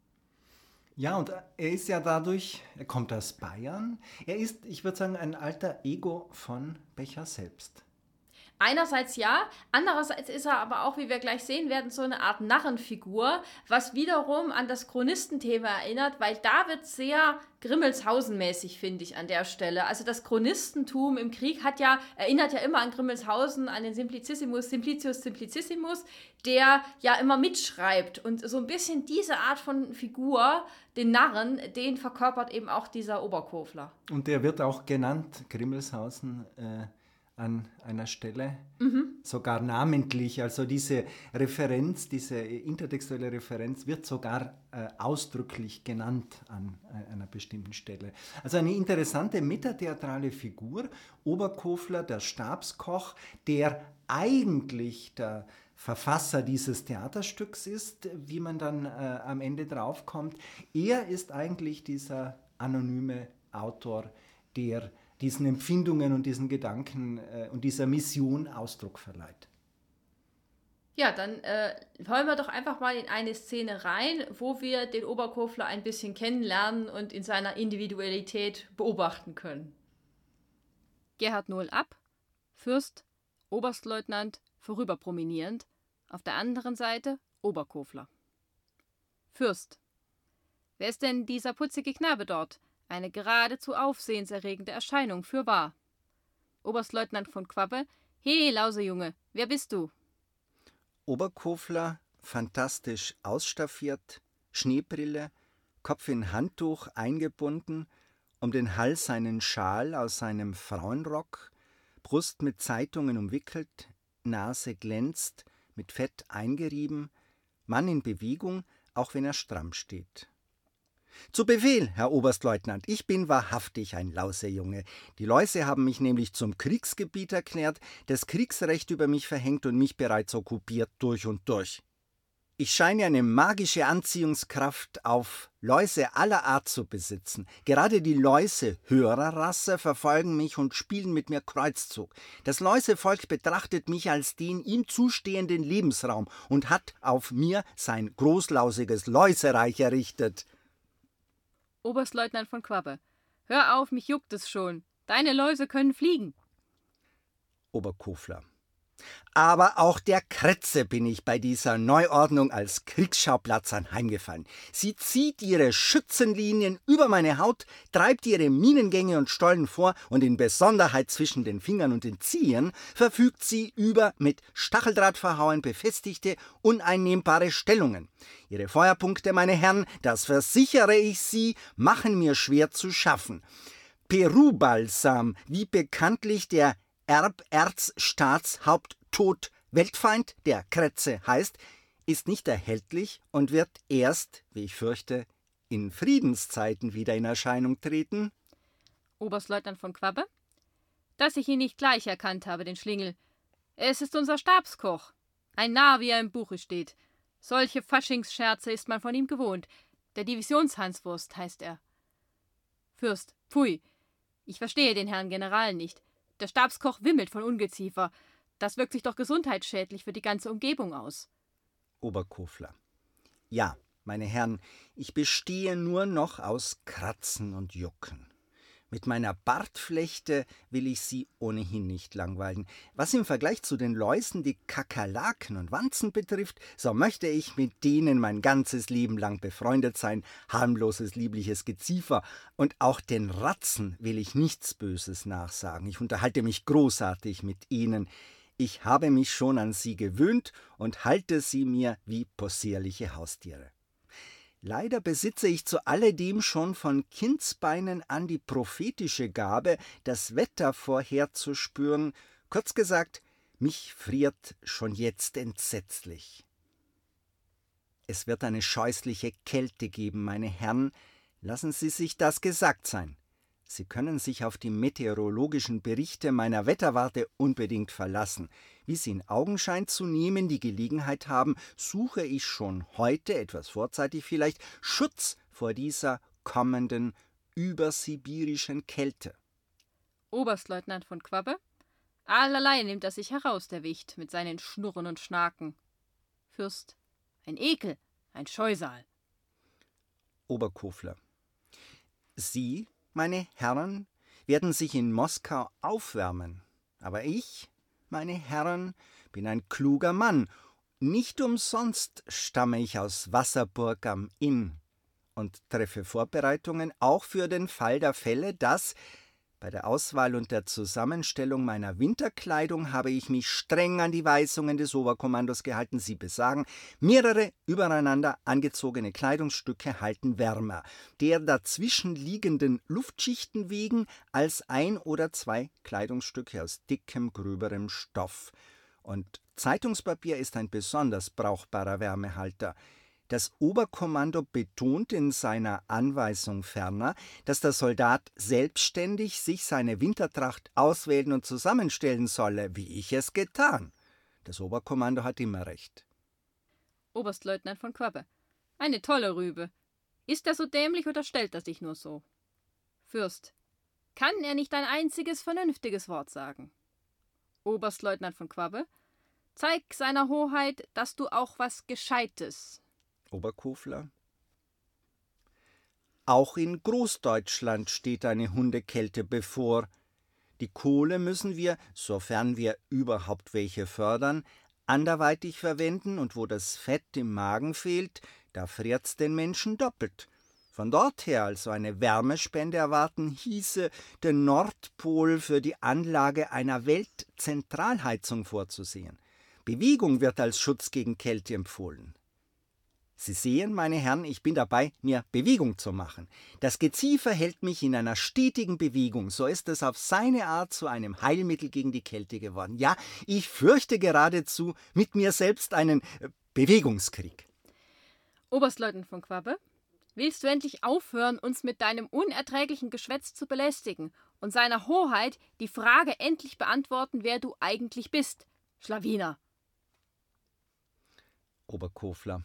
Ja, und er ist ja dadurch, er kommt aus Bayern, er ist, ich würde sagen, ein alter Ego von Becher selbst. Einerseits ja, andererseits ist er aber auch, wie wir gleich sehen werden, so eine Art Narrenfigur, was wiederum an das Chronistenthema erinnert, weil da wird sehr Grimmelshausen-mäßig, finde ich, an der Stelle. Also das Chronistentum im Krieg hat ja, erinnert ja immer an Grimmelshausen, an den Simplicissimus, Simplicius Simplicissimus, der ja immer mitschreibt. Und so ein bisschen diese Art von Figur, den Narren, den verkörpert eben auch dieser Oberkofler. Und der wird auch genannt, Grimmelshausen, äh, an einer Stelle, mhm. sogar namentlich. Also diese Referenz, diese intertextuelle Referenz wird sogar äh, ausdrücklich genannt an äh, einer bestimmten Stelle. Also eine interessante metatheatrale Figur, Oberkofler, der Stabskoch, der eigentlich der Verfasser dieses Theaterstücks ist, wie man dann äh, am Ende draufkommt. Er ist eigentlich dieser anonyme Autor, der diesen Empfindungen und diesen Gedanken äh, und dieser Mission Ausdruck verleiht. Ja, dann äh, wollen wir doch einfach mal in eine Szene rein, wo wir den Oberkofler ein bisschen kennenlernen und in seiner Individualität beobachten können. Gerhard Nohl ab, Fürst, Oberstleutnant, vorüberprominierend, auf der anderen Seite Oberkofler. Fürst: Wer ist denn dieser putzige Knabe dort? Eine geradezu aufsehenserregende Erscheinung, fürwahr. Oberstleutnant von Quappe: He, Lausejunge, wer bist du? Oberkofler, fantastisch ausstaffiert, Schneebrille, Kopf in Handtuch eingebunden, um den Hals einen Schal aus seinem Frauenrock, Brust mit Zeitungen umwickelt, Nase glänzt, mit Fett eingerieben, Mann in Bewegung, auch wenn er stramm steht. Zu Befehl, Herr Oberstleutnant, ich bin wahrhaftig ein Lausejunge. Die Läuse haben mich nämlich zum Kriegsgebiet erklärt, das Kriegsrecht über mich verhängt und mich bereits okkupiert durch und durch. Ich scheine eine magische Anziehungskraft auf Läuse aller Art zu besitzen. Gerade die Läuse höherer Rasse verfolgen mich und spielen mit mir Kreuzzug. Das Läusevolk betrachtet mich als den ihm zustehenden Lebensraum und hat auf mir sein großlausiges Läusereich errichtet. Oberstleutnant von Quappe. Hör auf, mich juckt es schon. Deine Läuse können fliegen. Oberkofler. Aber auch der Kretze bin ich bei dieser Neuordnung als Kriegsschauplatz anheimgefallen. Sie zieht ihre Schützenlinien über meine Haut, treibt ihre Minengänge und Stollen vor und in Besonderheit zwischen den Fingern und den Zehen verfügt sie über mit Stacheldrahtverhauen befestigte, uneinnehmbare Stellungen. Ihre Feuerpunkte, meine Herren, das versichere ich Sie, machen mir schwer zu schaffen. Peru-Balsam, wie bekanntlich der Erberzstaatshaupt Tod Weltfeind, der Kretze heißt, ist nicht erhältlich und wird erst, wie ich fürchte, in Friedenszeiten wieder in Erscheinung treten. Oberstleutnant von Quappe. Dass ich ihn nicht gleich erkannt habe, den Schlingel. Es ist unser Stabskoch. Ein Narr, wie er im Buche steht. Solche Faschingsscherze ist man von ihm gewohnt. Der Divisionshanswurst heißt er. Fürst, pfui. Ich verstehe den Herrn General nicht. Der Stabskoch wimmelt von Ungeziefer. Das wirkt sich doch gesundheitsschädlich für die ganze Umgebung aus. Oberkofler. Ja, meine Herren, ich bestehe nur noch aus Kratzen und Jucken. Mit meiner Bartflechte will ich Sie ohnehin nicht langweilen. Was im Vergleich zu den Läusen die Kakerlaken und Wanzen betrifft, so möchte ich mit denen mein ganzes Leben lang befreundet sein, harmloses, liebliches Geziefer. Und auch den Ratzen will ich nichts Böses nachsagen. Ich unterhalte mich großartig mit ihnen. Ich habe mich schon an sie gewöhnt und halte sie mir wie possierliche Haustiere. Leider besitze ich zu alledem schon von Kindsbeinen an die prophetische Gabe, das Wetter vorherzuspüren. Kurz gesagt, mich friert schon jetzt entsetzlich. Es wird eine scheußliche Kälte geben, meine Herren. Lassen Sie sich das gesagt sein. Sie können sich auf die meteorologischen Berichte meiner Wetterwarte unbedingt verlassen. Wie Sie in Augenschein zu nehmen die Gelegenheit haben, suche ich schon heute, etwas vorzeitig vielleicht, Schutz vor dieser kommenden übersibirischen Kälte. Oberstleutnant von Quappe. Allerlei nimmt er sich heraus, der Wicht, mit seinen Schnurren und Schnaken. Fürst. Ein Ekel, ein Scheusal. Oberkofler. Sie, meine Herren, werden sich in Moskau aufwärmen. Aber ich, meine Herren, bin ein kluger Mann. Nicht umsonst stamme ich aus Wasserburg am Inn und treffe Vorbereitungen auch für den Fall der Fälle, dass bei der Auswahl und der Zusammenstellung meiner Winterkleidung habe ich mich streng an die Weisungen des Oberkommandos gehalten. Sie besagen, mehrere übereinander angezogene Kleidungsstücke halten wärmer, der dazwischen liegenden Luftschichten wegen, als ein oder zwei Kleidungsstücke aus dickem, gröberem Stoff. Und Zeitungspapier ist ein besonders brauchbarer Wärmehalter. Das Oberkommando betont in seiner Anweisung ferner, dass der Soldat selbstständig sich seine Wintertracht auswählen und zusammenstellen solle, wie ich es getan. Das Oberkommando hat immer recht. Oberstleutnant von Quappe. Eine tolle Rübe. Ist er so dämlich oder stellt er sich nur so? Fürst. Kann er nicht ein einziges vernünftiges Wort sagen? Oberstleutnant von Quappe. Zeig seiner Hoheit, dass du auch was Gescheites. Oberkofler. Auch in Großdeutschland steht eine Hundekälte bevor. Die Kohle müssen wir, sofern wir überhaupt welche fördern, anderweitig verwenden, und wo das Fett im Magen fehlt, da friert's den Menschen doppelt. Von dort her also eine Wärmespende erwarten, hieße, den Nordpol für die Anlage einer Weltzentralheizung vorzusehen. Bewegung wird als Schutz gegen Kälte empfohlen. Sie sehen, meine Herren, ich bin dabei, mir Bewegung zu machen. Das Geziefer hält mich in einer stetigen Bewegung. So ist es auf seine Art zu einem Heilmittel gegen die Kälte geworden. Ja, ich fürchte geradezu mit mir selbst einen Bewegungskrieg. Oberstleutnant von Quappe, willst du endlich aufhören, uns mit deinem unerträglichen Geschwätz zu belästigen und seiner Hoheit die Frage endlich beantworten, wer du eigentlich bist, Schlawiner? Oberkofler.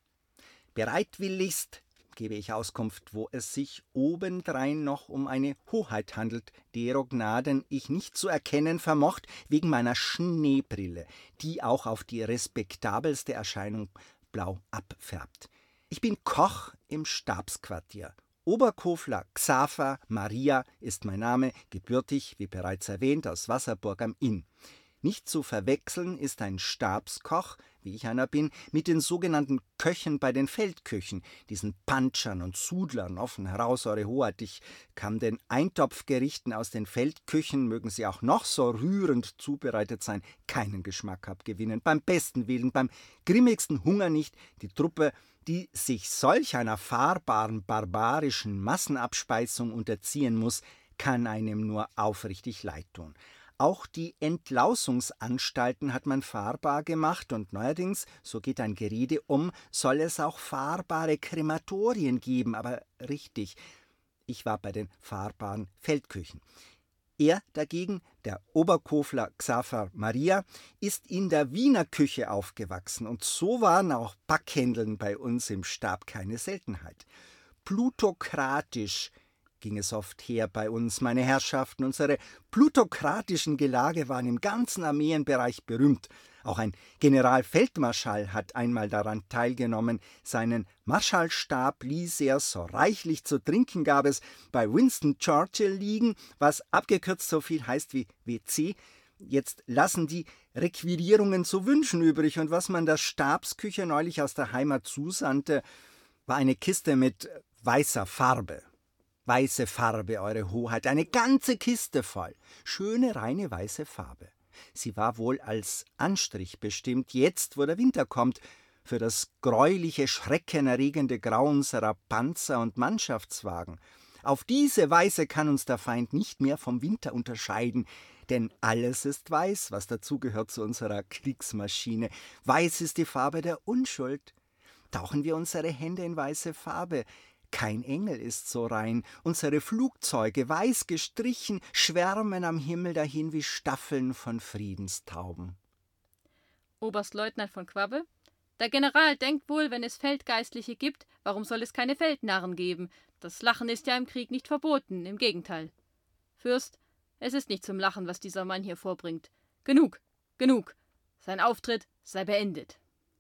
Bereitwilligst gebe ich Auskunft, wo es sich obendrein noch um eine Hoheit handelt, dero Gnaden ich nicht zu erkennen vermocht, wegen meiner Schneebrille, die auch auf die respektabelste Erscheinung blau abfärbt. Ich bin Koch im Stabsquartier. Oberkofler Xaver Maria ist mein Name, gebürtig, wie bereits erwähnt, aus Wasserburg am Inn. Nicht zu verwechseln ist ein Stabskoch, wie ich einer bin, mit den sogenannten Köchen bei den Feldküchen, diesen Pantschern und Sudlern. Offen heraus, Eure Hoheit, ich kann den Eintopfgerichten aus den Feldküchen, mögen sie auch noch so rührend zubereitet sein, keinen Geschmack abgewinnen. Beim besten Willen, beim grimmigsten Hunger nicht. Die Truppe, die sich solch einer fahrbaren, barbarischen Massenabspeisung unterziehen muss, kann einem nur aufrichtig leid tun. Auch die Entlausungsanstalten hat man fahrbar gemacht und neuerdings, so geht ein Gerede um, soll es auch fahrbare Krematorien geben, aber richtig, ich war bei den fahrbaren Feldküchen. Er dagegen, der Oberkofler Xaver Maria, ist in der Wiener Küche aufgewachsen und so waren auch Backhändeln bei uns im Stab keine Seltenheit. Plutokratisch ging es oft her bei uns, meine Herrschaften. Unsere plutokratischen Gelage waren im ganzen Armeenbereich berühmt. Auch ein Generalfeldmarschall hat einmal daran teilgenommen. Seinen Marschallstab ließ er, so reichlich zu trinken gab es, bei Winston Churchill liegen, was abgekürzt so viel heißt wie W C. Jetzt lassen die Requirierungen zu wünschen übrig, und was man der Stabsküche neulich aus der Heimat zusandte, war eine Kiste mit weißer Farbe. Weiße Farbe, Eure Hoheit, eine ganze Kiste voll. Schöne, reine weiße Farbe. Sie war wohl als Anstrich bestimmt, jetzt, wo der Winter kommt, für das greuliche, schreckenerregende Grau unserer Panzer und Mannschaftswagen. Auf diese Weise kann uns der Feind nicht mehr vom Winter unterscheiden, denn alles ist weiß, was dazugehört zu unserer Kriegsmaschine. Weiß ist die Farbe der Unschuld. Tauchen wir unsere Hände in weiße Farbe. Kein Engel ist so rein. Unsere Flugzeuge, weiß gestrichen, schwärmen am Himmel dahin wie Staffeln von Friedenstauben. Oberstleutnant von Quappe, der General denkt wohl, wenn es Feldgeistliche gibt, warum soll es keine Feldnarren geben? Das Lachen ist ja im Krieg nicht verboten, im Gegenteil. Fürst, es ist nicht zum Lachen, was dieser Mann hier vorbringt. Genug, genug. Sein Auftritt sei beendet.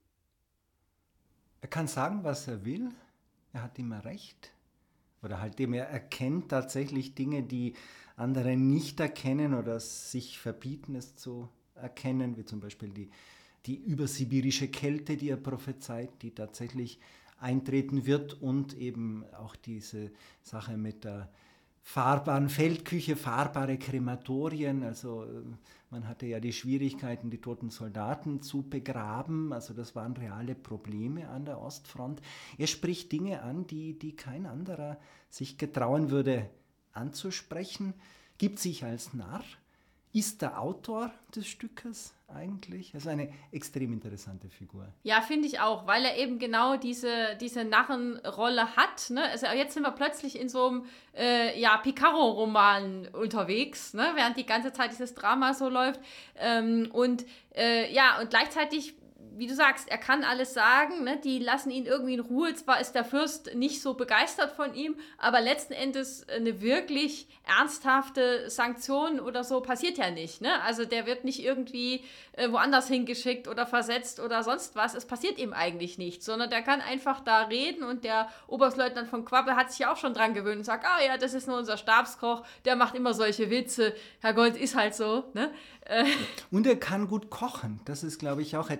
Er kann sagen, was er will. Er hat immer recht. Oder halt dem er erkennt tatsächlich Dinge, die andere nicht erkennen oder sich verbieten, es zu erkennen, wie zum Beispiel die, die übersibirische Kälte, die er prophezeit, die tatsächlich eintreten wird, und eben auch diese Sache mit der fahrbaren Feldküche, fahrbare Krematorien. Also man hatte ja die Schwierigkeiten, die toten Soldaten zu begraben. Also das waren reale Probleme an der Ostfront. Er spricht Dinge an, die, die kein anderer sich getrauen würde anzusprechen, gibt sich als Narr, ist der Autor des Stückes eigentlich. Also eine extrem interessante Figur. Ja, finde ich auch, weil er eben genau diese, diese Narrenrolle hat. Ne? Also jetzt sind wir plötzlich in so einem äh, ja, Picaro-Roman unterwegs, ne? Während die ganze Zeit dieses Drama so läuft. Ähm, und äh, ja, und gleichzeitig, wie du sagst, er kann alles sagen, ne? Die lassen ihn irgendwie in Ruhe. Zwar ist der Fürst nicht so begeistert von ihm, aber letzten Endes eine wirklich ernsthafte Sanktion oder so passiert ja nicht. Ne? Also der wird nicht irgendwie äh, woanders hingeschickt oder versetzt oder sonst was. Es passiert ihm eigentlich nichts, sondern der kann einfach da reden, und der Oberstleutnant von Quappe hat sich auch schon dran gewöhnt und sagt, ah ja, das ist nur unser Stabskoch, der macht immer solche Witze. Herr Gold, ist halt so. Ne? Äh. Und er kann gut kochen. Das ist, glaube ich, auch etwas, was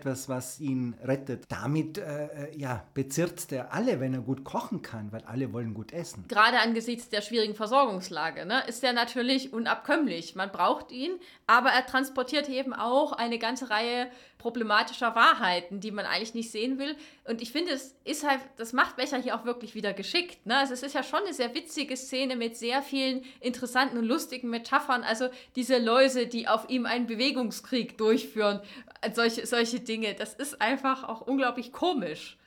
was ihn rettet. Damit äh, ja, bezirzt er alle, wenn er gut kochen kann, weil alle wollen gut essen. Gerade angesichts der schwierigen Versorgungslage, ne, ist er natürlich unabkömmlich. Man braucht ihn, aber er transportiert eben auch eine ganze Reihe problematischer Wahrheiten, die man eigentlich nicht sehen will. Und ich finde, es ist halt, das macht Becher hier auch wirklich wieder geschickt. Ne? Also es ist ja schon eine sehr witzige Szene mit sehr vielen interessanten und lustigen Metaphern. Also diese Läuse, die auf ihm einen Bewegungskrieg durchführen, solche, solche Dinge. Das ist einfach auch unglaublich komisch.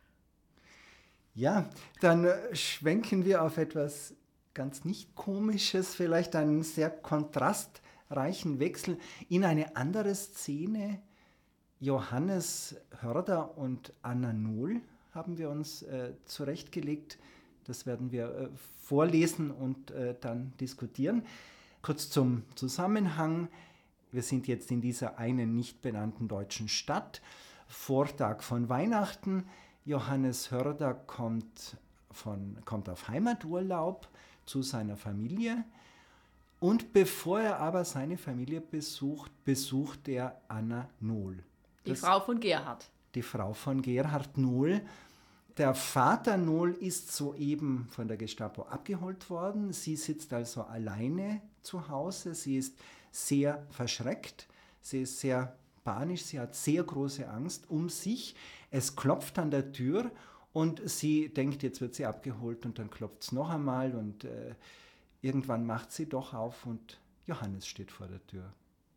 Ja, dann äh, schwenken wir auf etwas ganz nicht Komisches, vielleicht einen sehr kontrastreichen Wechsel in eine andere Szene. Johannes Hörder und Anna Nohl haben wir uns äh, zurechtgelegt. Das werden wir äh, vorlesen und äh, dann diskutieren. Kurz zum Zusammenhang. Wir sind jetzt in dieser einen nicht benannten deutschen Stadt. Vortag von Weihnachten. Johannes Hörder kommt, von, kommt auf Heimaturlaub zu seiner Familie. Und bevor er aber seine Familie besucht, besucht er Anna Nohl. Die das, Frau von Gerhard. Die Frau von Gerhard Nohl. Der Vater Nohl ist soeben von der Gestapo abgeholt worden. Sie sitzt also alleine zu Hause. Sie ist sehr verschreckt. Sie ist sehr panisch. Sie hat sehr große Angst um sich. Es klopft an der Tür und sie denkt, jetzt wird sie abgeholt und dann klopft es noch einmal und äh, irgendwann macht sie doch auf und Johannes steht vor der Tür.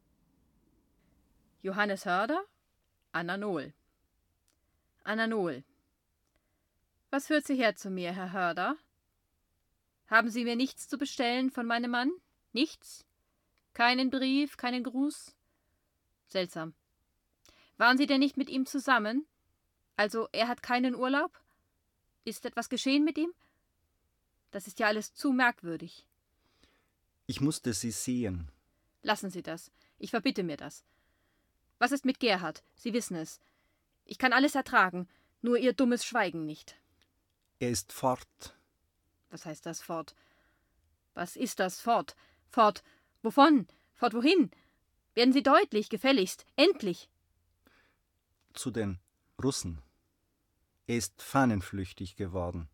Johannes Hörder, Anna Nohl. Anna Nohl. Was führt Sie her zu mir, Herr Hörder? Haben Sie mir nichts zu bestellen von meinem Mann? Nichts? Keinen Brief, keinen Gruß? Seltsam. Waren Sie denn nicht mit ihm zusammen? Also, er hat keinen Urlaub? Ist etwas geschehen mit ihm? Das ist ja alles zu merkwürdig. Ich musste Sie sehen. Lassen Sie das. Ich verbitte mir das. Was ist mit Gerhard? Sie wissen es. Ich kann alles ertragen, nur Ihr dummes Schweigen nicht. Er ist fort. Was heißt das, fort? Was ist das, fort? Fort, wovon? Fort wohin? Werden Sie deutlich, gefälligst, endlich. Zu den Russen. Er ist fahnenflüchtig geworden.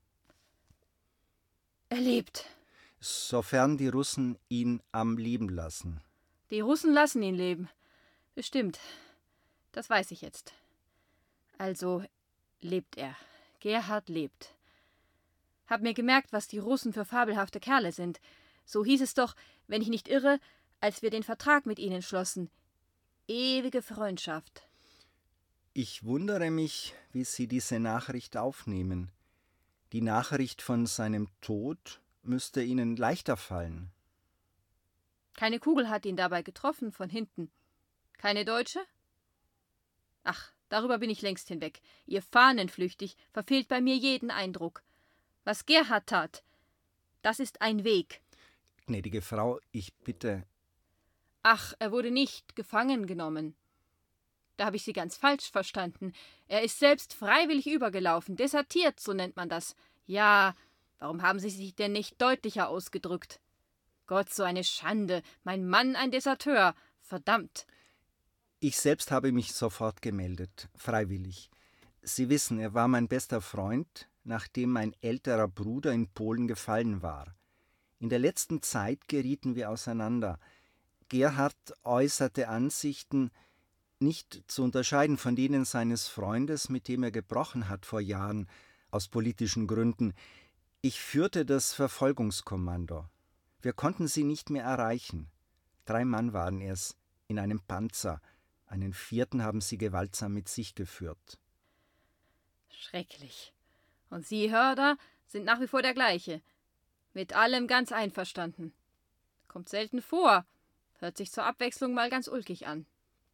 Er lebt. Sofern die Russen ihn am Leben lassen. Die Russen lassen ihn leben. Bestimmt. Das weiß ich jetzt. Also lebt er. Gerhard lebt. Hab mir gemerkt, was die Russen für fabelhafte Kerle sind. So hieß es doch, wenn ich nicht irre, als wir den Vertrag mit ihnen schlossen. Ewige Freundschaft. Ich wundere mich, wie Sie diese Nachricht aufnehmen. Die Nachricht von seinem Tod müsste Ihnen leichter fallen. Keine Kugel hat ihn dabei getroffen, von hinten. Keine Deutsche? Ach, darüber bin ich längst hinweg. Ihr fahnenflüchtig verfehlt bei mir jeden Eindruck. Was Gerhard tat, das ist ein Weg. Gnädige Frau, ich bitte. Ach, er wurde nicht gefangen genommen. Da habe ich Sie ganz falsch verstanden. Er ist selbst freiwillig übergelaufen, desertiert, so nennt man das. Ja, warum haben Sie sich denn nicht deutlicher ausgedrückt? Gott, so eine Schande, mein Mann ein Deserteur, verdammt. Ich selbst habe mich sofort gemeldet, freiwillig. Sie wissen, er war mein bester Freund, nachdem mein älterer Bruder in Polen gefallen war. In der letzten Zeit gerieten wir auseinander. Gerhard äußerte Ansichten, nicht zu unterscheiden von denen seines Freundes, mit dem er gebrochen hat vor Jahren, aus politischen Gründen. Ich führte das Verfolgungskommando. Wir konnten sie nicht mehr erreichen. Drei Mann waren es, in einem Panzer. Einen vierten haben sie gewaltsam mit sich geführt. Schrecklich. Und Sie, Hörder, sind nach wie vor der gleiche. Mit allem ganz einverstanden. Kommt selten vor. Hört sich zur Abwechslung mal ganz ulkig an.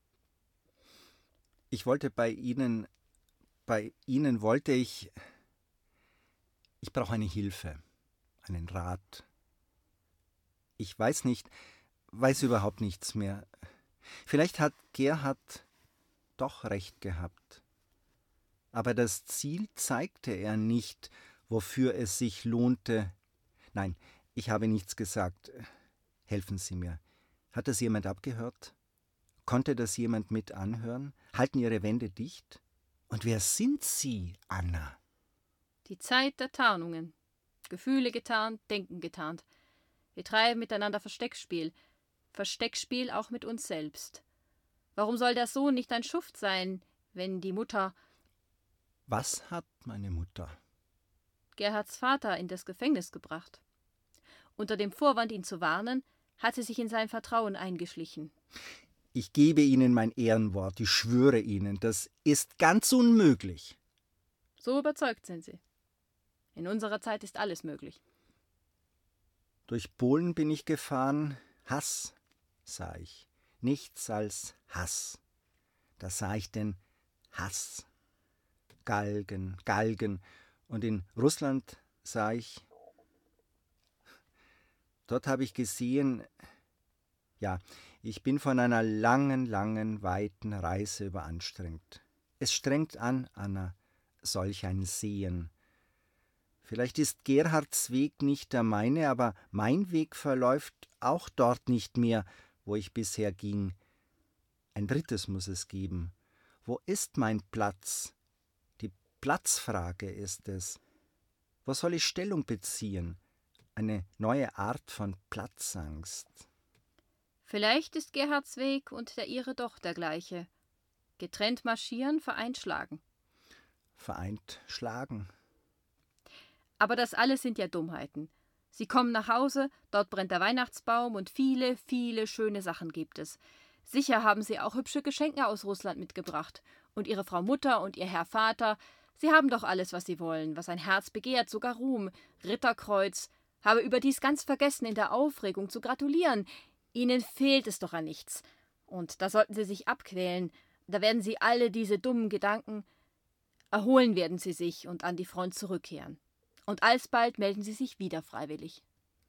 Ich wollte bei Ihnen, bei Ihnen wollte ich, ich brauche eine Hilfe, einen Rat. Ich weiß nicht, weiß überhaupt nichts mehr. Vielleicht hat Gerhard doch recht gehabt. Aber das Ziel zeigte er nicht, wofür es sich lohnte. Nein, ich habe nichts gesagt. Helfen Sie mir. Hat das jemand abgehört? Konnte das jemand mit anhören? Halten Ihre Wände dicht? Und wer sind Sie, Anna? Die Zeit der Tarnungen. Gefühle getarnt, Denken getarnt. Wir treiben miteinander Versteckspiel. Versteckspiel auch mit uns selbst. Warum soll der Sohn nicht ein Schuft sein, wenn die Mutter... Was hat meine Mutter? Gerhards Vater in das Gefängnis gebracht. Unter dem Vorwand, ihn zu warnen, hat sie sich in sein Vertrauen eingeschlichen. Ich gebe Ihnen mein Ehrenwort, ich schwöre Ihnen, das ist ganz unmöglich. So überzeugt sind Sie. In unserer Zeit ist alles möglich. Durch Polen bin ich gefahren, Hass sah ich, nichts als Hass. Da sah ich den Hass. Galgen, Galgen. Und in Russland sah ich, dort habe ich gesehen, ja, ich bin von einer langen, langen, weiten Reise überanstrengt. Es strengt an, Anna, solch ein Sehen. Vielleicht ist Gerhards Weg nicht der meine, aber mein Weg verläuft auch dort nicht mehr, wo ich bisher ging. Ein drittes muss es geben. Wo ist mein Platz? Die Platzfrage ist es. Wo soll ich Stellung beziehen? Eine neue Art von Platzangst. Vielleicht ist Gerhards Weg und der ihre doch der gleiche. Getrennt marschieren, vereint schlagen. Vereint schlagen. Aber das alles sind ja Dummheiten. Sie kommen nach Hause, dort brennt der Weihnachtsbaum und viele, viele schöne Sachen gibt es. Sicher haben sie auch hübsche Geschenke aus Russland mitgebracht. Und ihre Frau Mutter und ihr Herr Vater, sie haben doch alles, was sie wollen, was ein Herz begehrt, sogar Ruhm, Ritterkreuz. Habe überdies ganz vergessen, in der Aufregung zu gratulieren. Ihnen fehlt es doch an nichts. Und da sollten Sie sich abquälen. Da werden Sie alle diese dummen Gedanken... Erholen werden Sie sich und an die Front zurückkehren. Und alsbald melden Sie sich wieder freiwillig.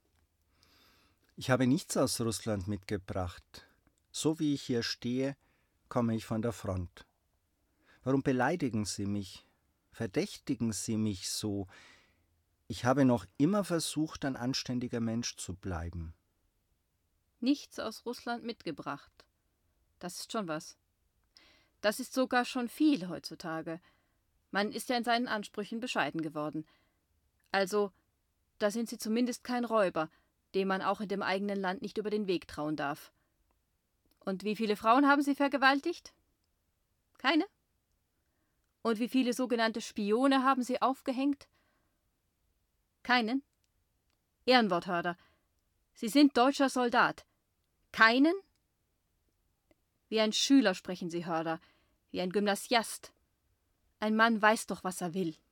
Ich habe nichts aus Russland mitgebracht. So wie ich hier stehe, komme ich von der Front. Warum beleidigen Sie mich? Verdächtigen Sie mich so? Ich habe noch immer versucht, ein anständiger Mensch zu bleiben. Nichts aus Russland mitgebracht. Das ist schon was. Das ist sogar schon viel heutzutage. Man ist ja in seinen Ansprüchen bescheiden geworden. Also, da sind Sie zumindest kein Räuber, dem man auch in dem eigenen Land nicht über den Weg trauen darf. Und wie viele Frauen haben Sie vergewaltigt? Keine? Und wie viele sogenannte Spione haben Sie aufgehängt? Keinen? Ehrenwort, Hörder. Sie sind deutscher Soldat. Keinen? Wie ein Schüler sprechen Sie, Hörder, wie ein Gymnasiast. Ein Mann weiß doch, was er will.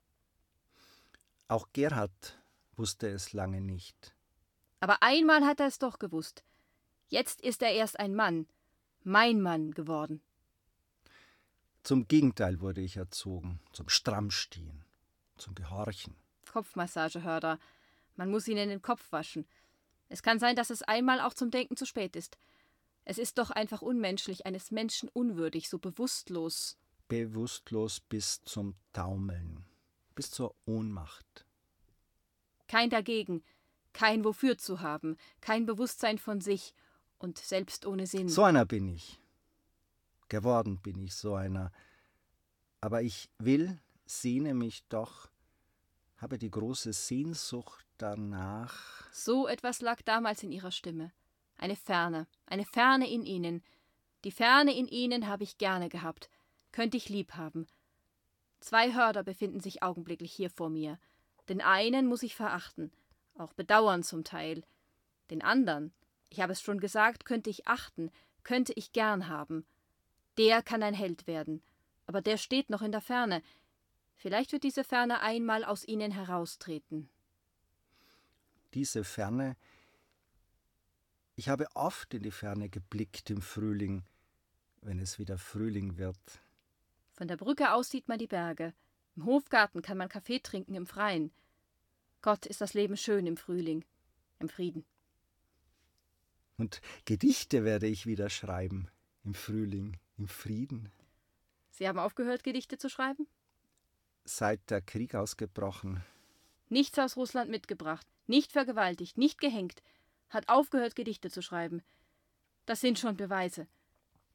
Auch Gerhard wusste es lange nicht. Aber einmal hat er es doch gewusst. Jetzt ist er erst ein Mann, mein Mann geworden. Zum Gegenteil wurde ich erzogen, zum Strammstehen, zum Gehorchen. Kopfmassage, Hörder. Man muss ihn in den Kopf waschen. Es kann sein, dass es einmal auch zum Denken zu spät ist. Es ist doch einfach unmenschlich, eines Menschen unwürdig, so bewusstlos. Bewusstlos bis zum Taumeln, bis zur Ohnmacht. Kein Dagegen, kein Wofür zu haben, kein Bewusstsein von sich und selbst ohne Sinn. So einer bin ich. Geworden bin ich so einer. Aber ich will, sehne mich doch, habe die große Sehnsucht danach. So etwas lag damals in ihrer Stimme. Eine Ferne, eine Ferne in ihnen. Die Ferne in ihnen habe ich gerne gehabt, könnte ich lieb haben. Zwei Hörder befinden sich augenblicklich hier vor mir. Den einen muss ich verachten, auch bedauern zum Teil. Den anderen, ich habe es schon gesagt, könnte ich achten, könnte ich gern haben. Der kann ein Held werden, aber der steht noch in der Ferne. Vielleicht wird diese Ferne einmal aus ihnen heraustreten. Diese Ferne, ich habe oft in die Ferne geblickt im Frühling, wenn es wieder Frühling wird. Von der Brücke aus sieht man die Berge. Im Hofgarten kann man Kaffee trinken im Freien. Gott, ist das Leben schön im Frühling, im Frieden. Und Gedichte werde ich wieder schreiben, im Frühling, im Frieden. Sie haben aufgehört, Gedichte zu schreiben? Seit der Krieg ausgebrochen. Nichts aus Russland mitgebracht, nicht vergewaltigt, nicht gehängt, hat aufgehört, Gedichte zu schreiben. Das sind schon Beweise.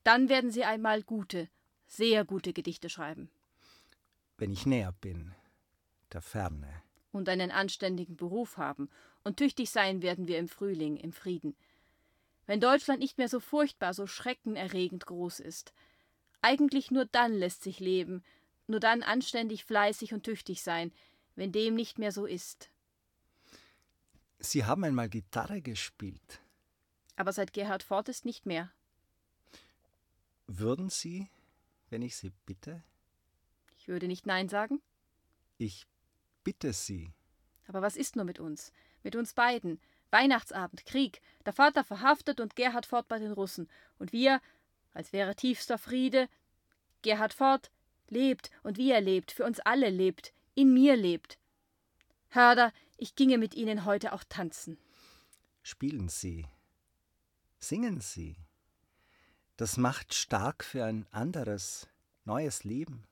Dann werden Sie einmal gute, sehr gute Gedichte schreiben. Wenn ich näher bin, der Ferne. Und einen anständigen Beruf haben. Und tüchtig sein werden wir im Frühling, im Frieden. Wenn Deutschland nicht mehr so furchtbar, so schreckenerregend groß ist. Eigentlich nur dann lässt sich leben, nur dann anständig, fleißig und tüchtig sein, wenn dem nicht mehr so ist. Sie haben einmal Gitarre gespielt. Aber seit Gerhard fort ist nicht mehr. Würden Sie, wenn ich Sie bitte? Ich würde nicht Nein sagen. Ich bitte Sie. Aber was ist nur mit uns? Mit uns beiden? Weihnachtsabend, Krieg, der Vater verhaftet und Gerhard fort bei den Russen. Und wir, als wäre tiefster Friede, Gerhard fort lebt und wie er lebt, für uns alle lebt, in mir lebt. Hörder, ich ginge mit Ihnen heute auch tanzen. Spielen Sie. Singen Sie. Das macht stark für ein anderes, neues Leben.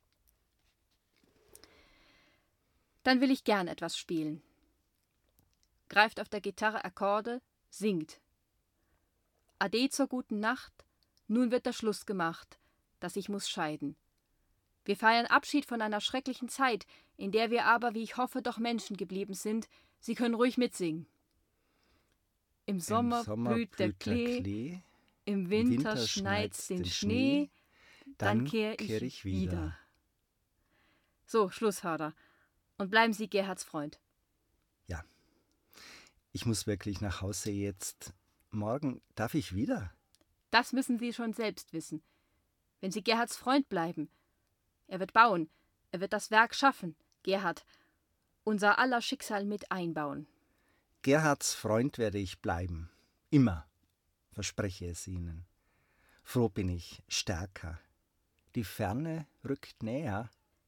Dann will ich gern etwas spielen. Greift auf der Gitarre Akkorde, singt. Ade zur guten Nacht, nun wird der Schluss gemacht, dass ich muss scheiden. Wir feiern Abschied von einer schrecklichen Zeit, in der wir aber, wie ich hoffe, doch Menschen geblieben sind. Sie können ruhig mitsingen. Im Sommer, Im Sommer blüht der blüht Klee, Klee, im Winter schneit's den Schnee, dann kehr ich, kehr ich wieder. wieder. So, Schluss, Hörder. Und bleiben Sie Gerhards Freund. Ja, ich muss wirklich nach Hause jetzt. Morgen darf ich wieder. Das müssen Sie schon selbst wissen. Wenn Sie Gerhards Freund bleiben. Er wird bauen, er wird das Werk schaffen, Gerhard, unser aller Schicksal mit einbauen. Gerhards Freund werde ich bleiben. Immer, verspreche es Ihnen. Froh bin ich, stärker. Die Ferne rückt näher.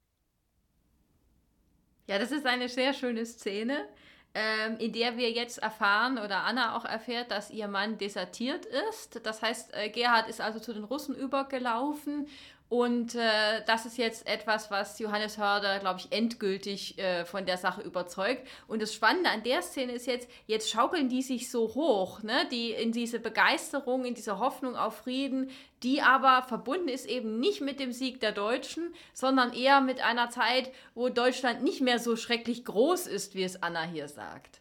Ja, das ist eine sehr schöne Szene, ähm, in der wir jetzt erfahren, oder Anna auch erfährt, dass ihr Mann desertiert ist. Das heißt, äh, Gerhard ist also zu den Russen übergelaufen. Und äh, das ist jetzt etwas, was Johannes Hörder, glaube ich, endgültig äh, von der Sache überzeugt. Und das Spannende an der Szene ist jetzt, jetzt schaukeln die sich so hoch, ne? Die in diese Begeisterung, in diese Hoffnung auf Frieden, die aber verbunden ist eben nicht mit dem Sieg der Deutschen, sondern eher mit einer Zeit, wo Deutschland nicht mehr so schrecklich groß ist, wie es Anna hier sagt.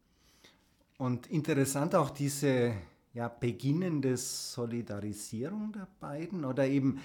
Und interessant auch diese ja, beginnende Solidarisierung der beiden oder eben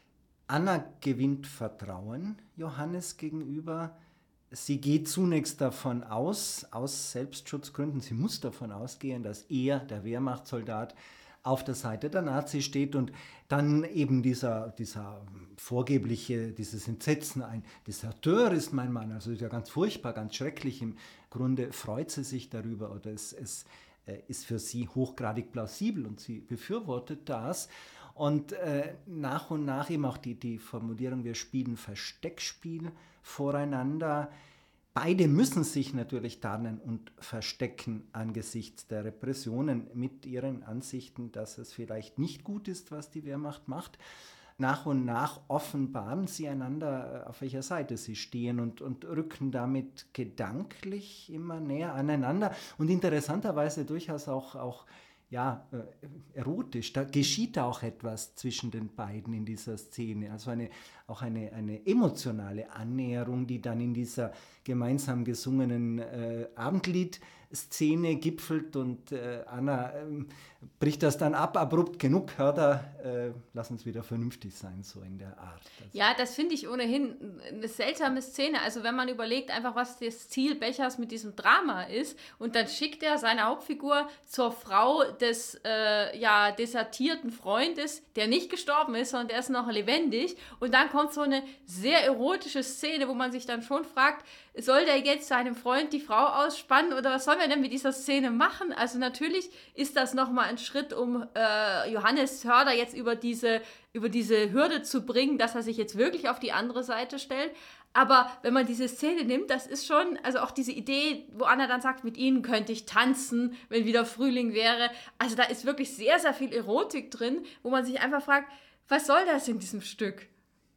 Anna gewinnt Vertrauen Johannes gegenüber. Sie geht zunächst davon aus, aus Selbstschutzgründen, sie muss davon ausgehen, dass er, der Wehrmachtssoldat, auf der Seite der Nazis steht und dann eben dieser, dieser vorgebliche, dieses Entsetzen, ein Deserteur ist mein Mann, also ist ja ganz furchtbar, ganz schrecklich. Im Grunde freut sie sich darüber oder es, es äh, ist für sie hochgradig plausibel und sie befürwortet das. Und äh, nach und nach eben auch die, die Formulierung, wir spielen Versteckspiel voreinander. Beide müssen sich natürlich tarnen und verstecken angesichts der Repressionen mit ihren Ansichten, dass es vielleicht nicht gut ist, was die Wehrmacht macht. Nach und nach offenbaren sie einander, auf welcher Seite sie stehen und, und rücken damit gedanklich immer näher aneinander und interessanterweise durchaus auch, auch ja, äh, erotisch. Da geschieht auch etwas zwischen den beiden in dieser Szene. Also eine, auch eine, eine emotionale Annäherung, die dann in dieser gemeinsam gesungenen äh, Abendlied-Szene gipfelt. Und äh, Anna äh, bricht das dann ab, abrupt genug. Hörder, äh, lass uns wieder vernünftig sein, so in der Art. Also, ja, das finde ich ohnehin eine seltsame Szene. Also wenn man überlegt einfach, was das Ziel Bechers mit diesem Drama ist und dann schickt er seine Hauptfigur zur Frau des äh, ja, desertierten Freundes, der nicht gestorben ist, sondern der ist noch lebendig. Und dann kommt so eine sehr erotische Szene, wo man sich dann schon fragt, soll der jetzt seinem Freund die Frau ausspannen oder was sollen wir denn mit dieser Szene machen? Also natürlich ist das nochmal ein Schritt, um äh, Johannes Hörder jetzt über diese, über diese Hürde zu bringen, dass er sich jetzt wirklich auf die andere Seite stellt. Aber wenn man diese Szene nimmt, das ist schon, also auch diese Idee, wo Anna dann sagt, mit ihnen könnte ich tanzen, wenn wieder Frühling wäre. Also da ist wirklich sehr, sehr viel Erotik drin, wo man sich einfach fragt, was soll das in diesem Stück?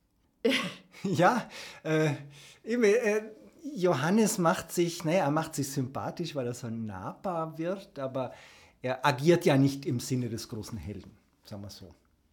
Ja, äh, eben, äh, Johannes macht sich, naja, er macht sich sympathisch, weil er so nahbar wird, aber er agiert ja nicht im Sinne des großen Helden, sagen wir so.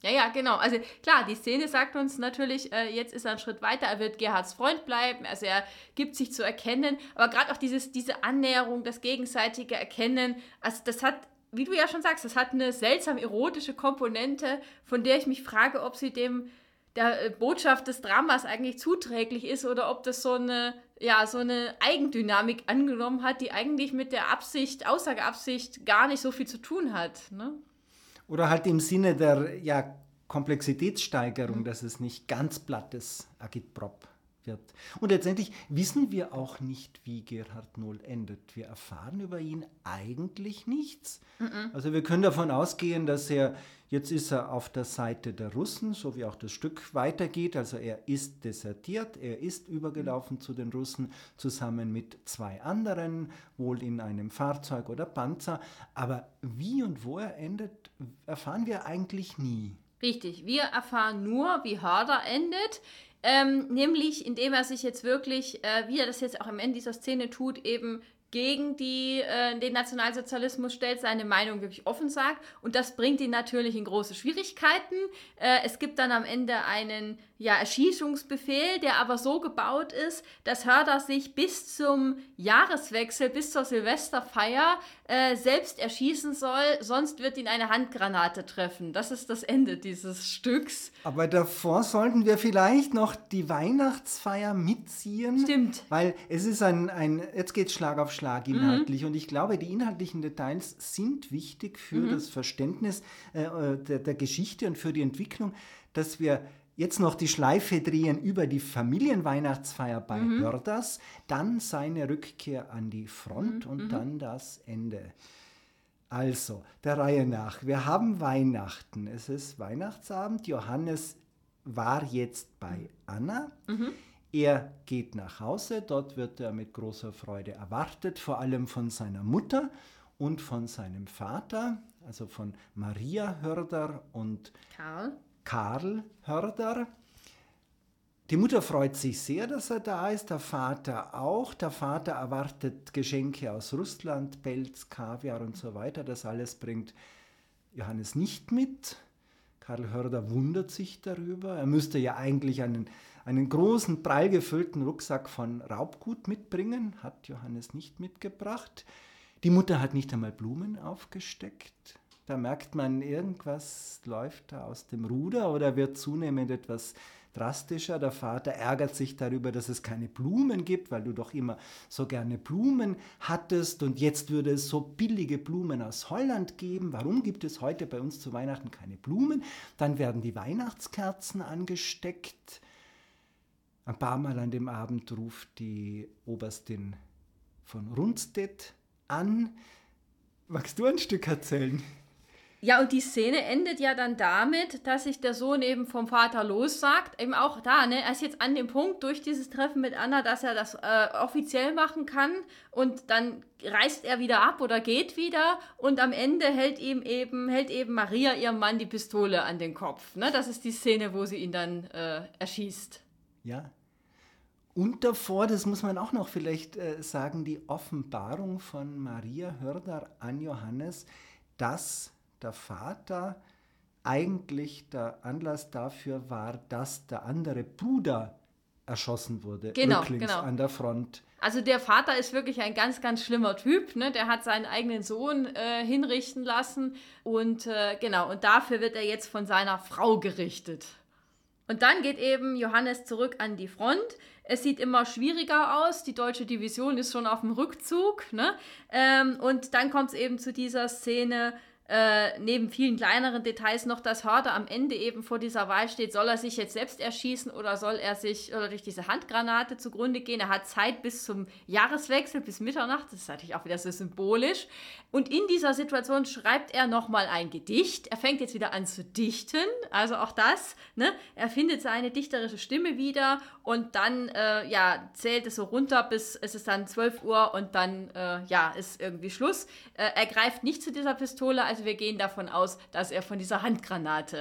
Ja, ja, genau. Also klar, die Szene sagt uns natürlich, äh, jetzt ist er einen Schritt weiter, er wird Gerhards Freund bleiben, also er gibt sich zu erkennen, aber gerade auch dieses, diese Annäherung, das gegenseitige Erkennen, also das hat, wie du ja schon sagst, das hat eine seltsam erotische Komponente, von der ich mich frage, ob sie dem der Botschaft des Dramas eigentlich zuträglich ist oder ob das so eine, ja, so eine Eigendynamik angenommen hat, die eigentlich mit der Absicht, Aussageabsicht gar nicht so viel zu tun hat, ne? Oder halt im Sinne der ja, Komplexitätssteigerung, mhm. dass es nicht ganz plattes Agitprop wird. Und letztendlich wissen wir auch nicht, wie Gerhard Nohl endet. Wir erfahren über ihn eigentlich nichts. Mhm. Also wir können davon ausgehen, dass er, jetzt ist er auf der Seite der Russen, so wie auch das Stück weitergeht. Also er ist desertiert, er ist übergelaufen mhm. zu den Russen, zusammen mit zwei anderen, wohl in einem Fahrzeug oder Panzer. Aber wie und wo er endet, erfahren wir eigentlich nie. Richtig, wir erfahren nur, wie Hörder endet. Ähm, nämlich, indem er sich jetzt wirklich, äh, wie er das jetzt auch am Ende dieser Szene tut, eben gegen die, äh, den Nationalsozialismus stellt, seine Meinung wirklich offen sagt. Und das bringt ihn natürlich in große Schwierigkeiten. Äh, es gibt dann am Ende einen ja, Erschießungsbefehl, der aber so gebaut ist, dass Hörder sich bis zum Jahreswechsel, bis zur Silvesterfeier äh, selbst erschießen soll, sonst wird ihn eine Handgranate treffen. Das ist das Ende dieses Stücks. Aber davor sollten wir vielleicht noch die Weihnachtsfeier mitziehen. Stimmt. Weil es ist ein, ein jetzt geht es Schlag auf Schlag inhaltlich. Mhm. Und ich glaube, die inhaltlichen Details sind wichtig für mhm. das Verständnis äh, der, der Geschichte und für die Entwicklung, dass wir jetzt noch die Schleife drehen über die Familienweihnachtsfeier bei mhm. Hörders, dann seine Rückkehr an die Front mhm. und mhm. dann das Ende. Also, der Reihe nach. Wir haben Weihnachten. Es ist Weihnachtsabend. Johannes war jetzt bei Anna. Mhm. Er geht nach Hause. Dort wird er mit großer Freude erwartet, vor allem von seiner Mutter und von seinem Vater, also von Maria Hörder und Karl. Karl Hörder. Die Mutter freut sich sehr, dass er da ist, der Vater auch. Der Vater erwartet Geschenke aus Russland, Pelz, Kaviar und so weiter. Das alles bringt Johannes nicht mit. Karl Hörder wundert sich darüber. Er müsste ja eigentlich einen, einen großen, prall gefüllten Rucksack von Raubgut mitbringen. Hat Johannes nicht mitgebracht. Die Mutter hat nicht einmal Blumen aufgesteckt. Da merkt man, irgendwas läuft da aus dem Ruder oder wird zunehmend etwas drastischer. Der Vater ärgert sich darüber, dass es keine Blumen gibt, weil du doch immer so gerne Blumen hattest und jetzt würde es so billige Blumen aus Holland geben. Warum gibt es heute bei uns zu Weihnachten keine Blumen? Dann werden die Weihnachtskerzen angesteckt. Ein paar Mal an dem Abend ruft die Oberstin von Rundstedt an. Magst du ein Stück erzählen? Ja, und die Szene endet ja dann damit, dass sich der Sohn eben vom Vater lossagt. Eben auch da, ne, er ist jetzt an dem Punkt durch dieses Treffen mit Anna, dass er das äh, offiziell machen kann. Und dann reist er wieder ab oder geht wieder. Und am Ende hält ihm eben, hält eben Maria ihrem Mann die Pistole an den Kopf. Ne? Das ist die Szene, wo sie ihn dann äh, erschießt. Ja. Und davor, das muss man auch noch vielleicht äh, sagen, die Offenbarung von Maria Hörder an Johannes, dass der Vater eigentlich der Anlass dafür war, dass der andere Bruder erschossen wurde, genau, rücklings genau. an der Front. Also der Vater ist wirklich ein ganz, ganz schlimmer Typ, ne? Der hat seinen eigenen Sohn äh, hinrichten lassen und äh, genau, und dafür wird er jetzt von seiner Frau gerichtet. Und dann geht eben Johannes zurück an die Front. Es sieht immer schwieriger aus. Die deutsche Division ist schon auf dem Rückzug, ne? Ähm, und dann kommt es eben zu dieser Szene, Äh, neben vielen kleineren Details noch, dass Hörder am Ende eben vor dieser Wahl steht, soll er sich jetzt selbst erschießen oder soll er sich oder durch diese Handgranate zugrunde gehen. Er hat Zeit bis zum Jahreswechsel, bis Mitternacht, das ist natürlich auch wieder so symbolisch. Und in dieser Situation schreibt er nochmal ein Gedicht. Er fängt jetzt wieder an zu dichten, also auch das, ne? Er findet seine dichterische Stimme wieder und dann äh, ja, zählt es so runter, bis es ist dann zwölf Uhr und dann äh, ja, ist irgendwie Schluss. Äh, er greift nicht zu dieser Pistole, also wir gehen davon aus, dass er von dieser Handgranate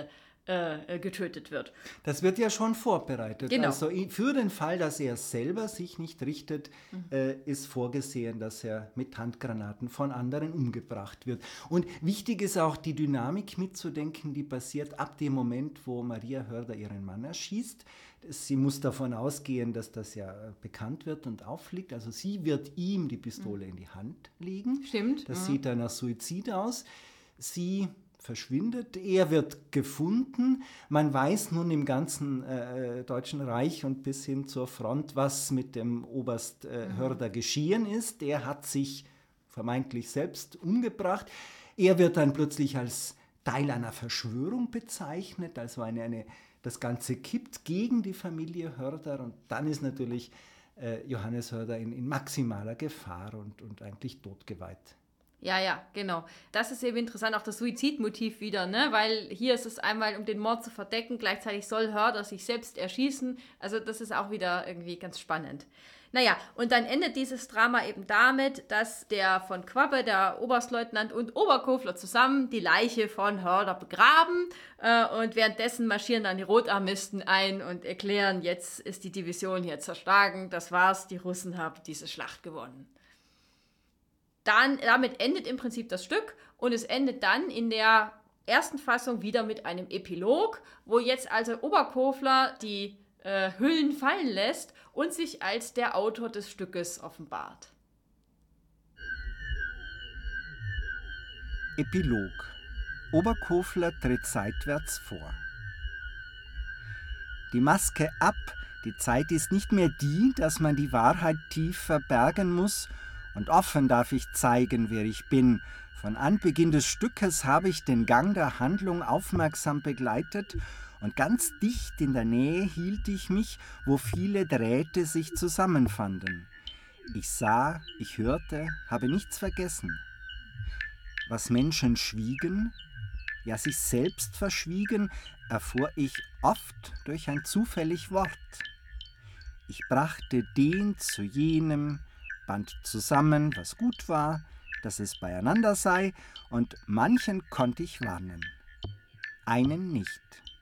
äh, getötet wird. Das wird ja schon vorbereitet. Genau. Also für den Fall, dass er selber sich nicht richtet, mhm. äh, ist vorgesehen, dass er mit Handgranaten von anderen umgebracht wird. Und wichtig ist auch die Dynamik mitzudenken, die passiert ab dem Moment, wo Maria Hörder ihren Mann erschießt. Sie muss davon ausgehen, dass das ja bekannt wird und auffliegt. Also sie wird ihm die Pistole mhm. in die Hand legen. Stimmt. Das mhm. sieht dann nach Suizid aus. Sie verschwindet, er wird gefunden. Man weiß nun im ganzen äh, Deutschen Reich und bis hin zur Front, was mit dem Oberst äh, mhm. Hörder geschehen ist. Er hat sich vermeintlich selbst umgebracht. Er wird dann plötzlich als Teil einer Verschwörung bezeichnet, also eine, eine, das Ganze kippt gegen die Familie Hörder und dann ist natürlich äh, Johannes Hörder in, in maximaler Gefahr und, und eigentlich totgeweiht. Ja, ja, genau. Das ist eben interessant, auch das Suizidmotiv wieder, ne? Weil hier ist es einmal, um den Mord zu verdecken, gleichzeitig soll Hörder sich selbst erschießen. Also das ist auch wieder irgendwie ganz spannend. Naja, und dann endet dieses Drama eben damit, dass der von Quappe, der Oberstleutnant und Oberkofler zusammen die Leiche von Hörder begraben äh, und währenddessen marschieren dann die Rotarmisten ein und erklären, jetzt ist die Division hier zerschlagen, das war's, die Russen haben diese Schlacht gewonnen. Dann, damit endet im Prinzip das Stück und es endet dann in der ersten Fassung wieder mit einem Epilog, wo jetzt also Oberkofler die äh, Hüllen fallen lässt und sich als der Autor des Stückes offenbart. Epilog. Oberkofler tritt seitwärts vor. Die Maske ab, die Zeit ist nicht mehr die, dass man die Wahrheit tief verbergen muss, und offen darf ich zeigen, wer ich bin. Von Anbeginn des Stückes habe ich den Gang der Handlung aufmerksam begleitet und ganz dicht in der Nähe hielt ich mich, wo viele Drähte sich zusammenfanden. Ich sah, ich hörte, habe nichts vergessen. Was Menschen schwiegen, ja sich selbst verschwiegen, erfuhr ich oft durch ein zufällig Wort. Ich brachte den zu jenem, band zusammen, was gut war, dass es beieinander sei, und manchen konnte ich warnen, einen nicht.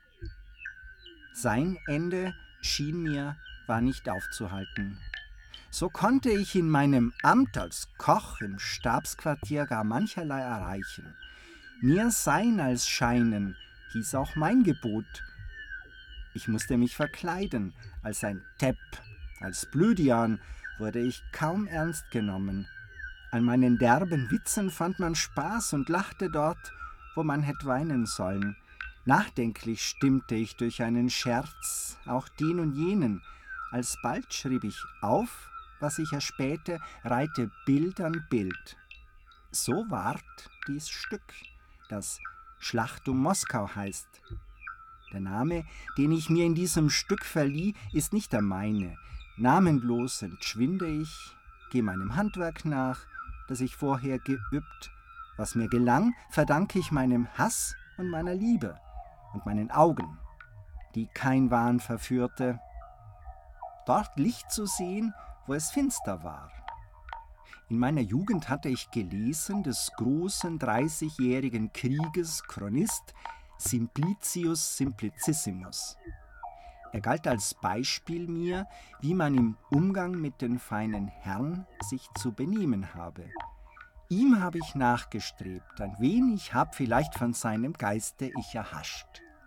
Sein Ende, schien mir, war nicht aufzuhalten. So konnte ich in meinem Amt als Koch im Stabsquartier gar mancherlei erreichen. Mir sein als scheinen, hieß auch mein Gebot. Ich musste mich verkleiden, als ein Tepp, als Blödian, wurde ich kaum ernst genommen. An meinen derben Witzen fand man Spaß und lachte dort, wo man hätte weinen sollen. Nachdenklich stimmte ich durch einen Scherz, auch den und jenen. Alsbald schrieb ich auf, was ich erspähte, reihte Bild an Bild. So ward dies Stück, das Schlacht um Moskau heißt. Der Name, den ich mir in diesem Stück verlieh, ist nicht der meine. Namenlos entschwinde ich, gehe meinem Handwerk nach, das ich vorher geübt. Was mir gelang, verdanke ich meinem Hass und meiner Liebe und meinen Augen, die kein Wahn verführte, dort Licht zu sehen, wo es finster war. In meiner Jugend hatte ich gelesen des großen dreißigjährigen Krieges Chronist Simplicius Simplicissimus. Er galt als Beispiel mir, wie man im Umgang mit den feinen Herren sich zu benehmen habe. Ihm habe ich nachgestrebt, ein wenig hab vielleicht von seinem Geiste ich erhascht.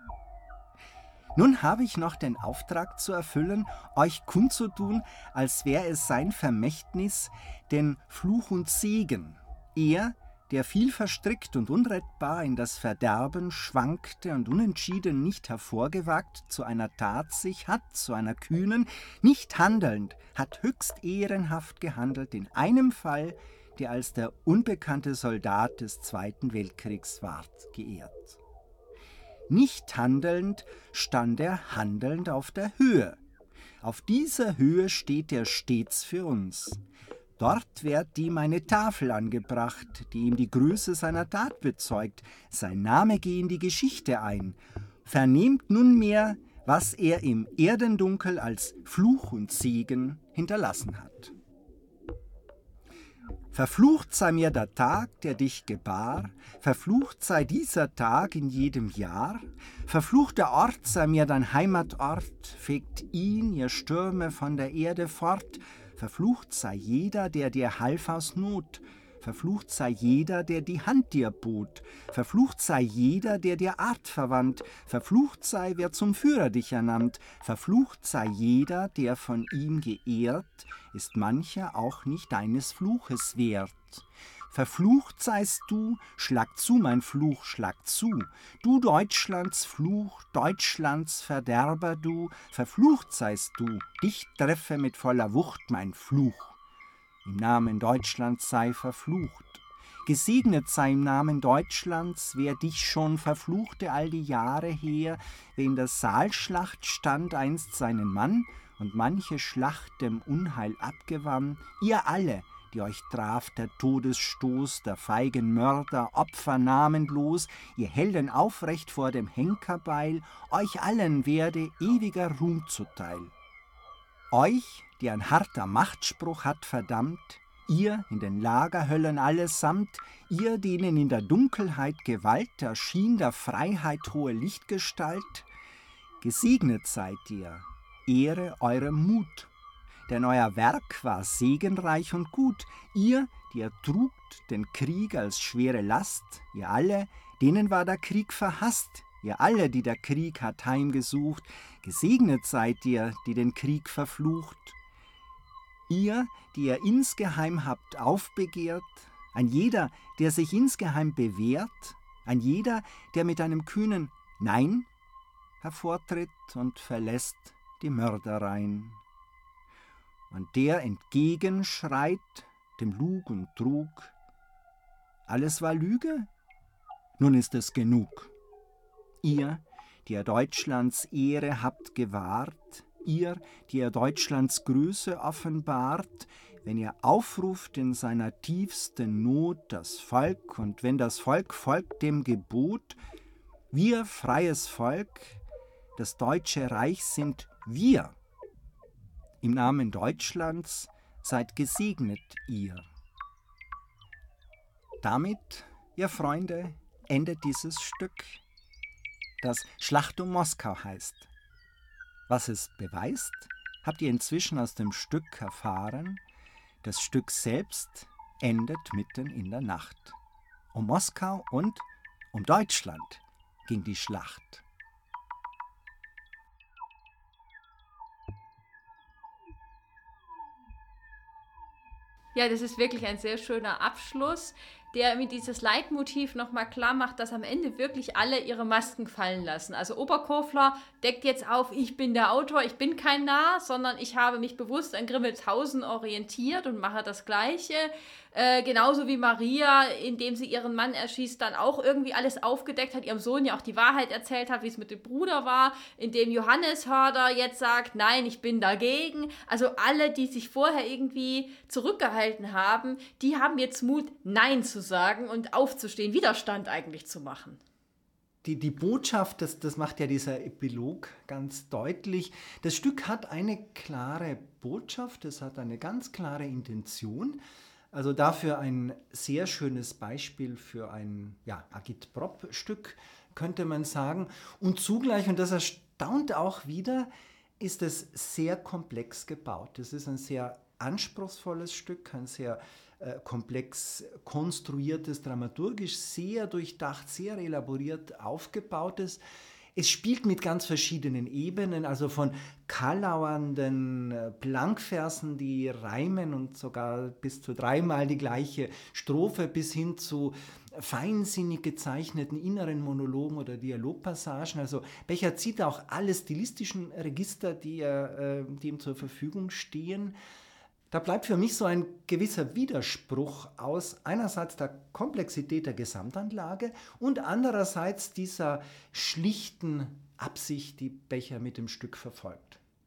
Nun habe ich noch den Auftrag zu erfüllen, euch kundzutun, als wäre es sein Vermächtnis, den Fluch und Segen. Er, der viel verstrickt und unrettbar in das Verderben schwankte und unentschieden nicht hervorgewagt zu einer Tat sich hat, zu einer kühnen, nicht handelnd, hat höchst ehrenhaft gehandelt in einem Fall, der als der unbekannte Soldat des Zweiten Weltkriegs ward, geehrt. Nicht handelnd stand er handelnd auf der Höhe. Auf dieser Höhe steht er stets für uns. Dort wird ihm eine Tafel angebracht, die ihm die Größe seiner Tat bezeugt. Sein Name gehe in die Geschichte ein. Vernehmt nunmehr, was er im Erdendunkel als Fluch und Segen hinterlassen hat. Verflucht sei mir der Tag, der dich gebar, verflucht sei dieser Tag in jedem Jahr, verflucht der Ort sei mir dein Heimatort, fegt ihn, ihr Stürme von der Erde fort, verflucht sei jeder, der dir half aus Not, verflucht sei jeder, der die Hand dir bot, verflucht sei jeder, der dir Art verwandt, verflucht sei, wer zum Führer dich ernannt, verflucht sei jeder, der von ihm geehrt, ist mancher auch nicht deines Fluches wert. Verflucht seist du, schlag zu, mein Fluch, schlag zu, du Deutschlands Fluch, Deutschlands Verderber du, verflucht seist du, dich treffe mit voller Wucht mein Fluch. Im Namen Deutschlands sei verflucht. Gesegnet sei im Namen Deutschlands, wer dich schon verfluchte all die Jahre her, wer in der Saalschlacht stand einst seinen Mann und manche Schlacht dem Unheil abgewann, ihr alle, die euch traf der Todesstoß, der feigen Mörder, Opfer namenlos, ihr Helden aufrecht vor dem Henkerbeil, euch allen werde ewiger Ruhm zuteil. Euch, die ein harter Machtspruch hat verdammt, ihr in den Lagerhöllen allesamt, ihr, denen in der Dunkelheit Gewalt erschien, der Freiheit hohe Lichtgestalt, gesegnet seid ihr, Ehre eurem Mut, denn euer Werk war segenreich und gut, ihr, die ertrugt den Krieg als schwere Last, ihr alle, denen war der Krieg verhasst, ihr alle, die der Krieg hat heimgesucht, gesegnet seid ihr, die den Krieg verflucht. Ihr, die ihr insgeheim habt aufbegehrt, ein jeder, der sich insgeheim bewährt, ein jeder, der mit einem kühnen Nein hervortritt und verlässt die Mördereien. Und der entgegenschreit dem Lug und Trug, alles war Lüge? Nun ist es genug. Ihr, die ihr Deutschlands Ehre habt gewahrt, ihr, die ihr Deutschlands Größe offenbart, wenn ihr aufruft in seiner tiefsten Not das Volk und wenn das Volk folgt dem Gebot, wir, freies Volk, das Deutsche Reich sind wir. Im Namen Deutschlands seid gesegnet ihr. Damit, ihr Freunde, endet dieses Stück, das Schlacht um Moskau heißt. Was es beweist, habt ihr inzwischen aus dem Stück erfahren. Das Stück selbst endet mitten in der Nacht. Um Moskau und um Deutschland ging die Schlacht. Ja, das ist wirklich ein sehr schöner Abschluss, der mir dieses Leitmotiv nochmal klar macht, dass am Ende wirklich alle ihre Masken fallen lassen. Also Oberkofler deckt jetzt auf, ich bin der Autor, ich bin kein Narr, sondern ich habe mich bewusst an Grimmelshausen orientiert und mache das Gleiche. Äh, genauso wie Maria, indem sie ihren Mann erschießt, dann auch irgendwie alles aufgedeckt hat, ihrem Sohn ja auch die Wahrheit erzählt hat, wie es mit dem Bruder war, indem Johannes Hörder jetzt sagt, nein, ich bin dagegen. Also alle, die sich vorher irgendwie zurückgehalten haben, die haben jetzt Mut, Nein zu sagen und aufzustehen, Widerstand eigentlich zu machen. Die, die Botschaft, das, das macht ja dieser Epilog ganz deutlich. Das Stück hat eine klare Botschaft, es hat eine ganz klare Intention. Also dafür ein sehr schönes Beispiel für ein ja, Agitprop-Stück, könnte man sagen. Und zugleich, und das erstaunt auch wieder, ist es sehr komplex gebaut. Es ist ein sehr anspruchsvolles Stück, ein sehr äh, komplex konstruiertes, dramaturgisch sehr durchdacht, sehr elaboriert aufgebautes. Es spielt mit ganz verschiedenen Ebenen, also von kalauernden Blankversen, die reimen und sogar bis zu dreimal die gleiche Strophe, bis hin zu feinsinnig gezeichneten inneren Monologen oder Dialogpassagen. Also Becher zieht auch alle stilistischen Register, die, er, die ihm zur Verfügung stehen. Da bleibt für mich so ein gewisser Widerspruch aus einerseits der Komplexität der Gesamtanlage und andererseits dieser schlichten Absicht, die Becher mit dem Stück verfolgt.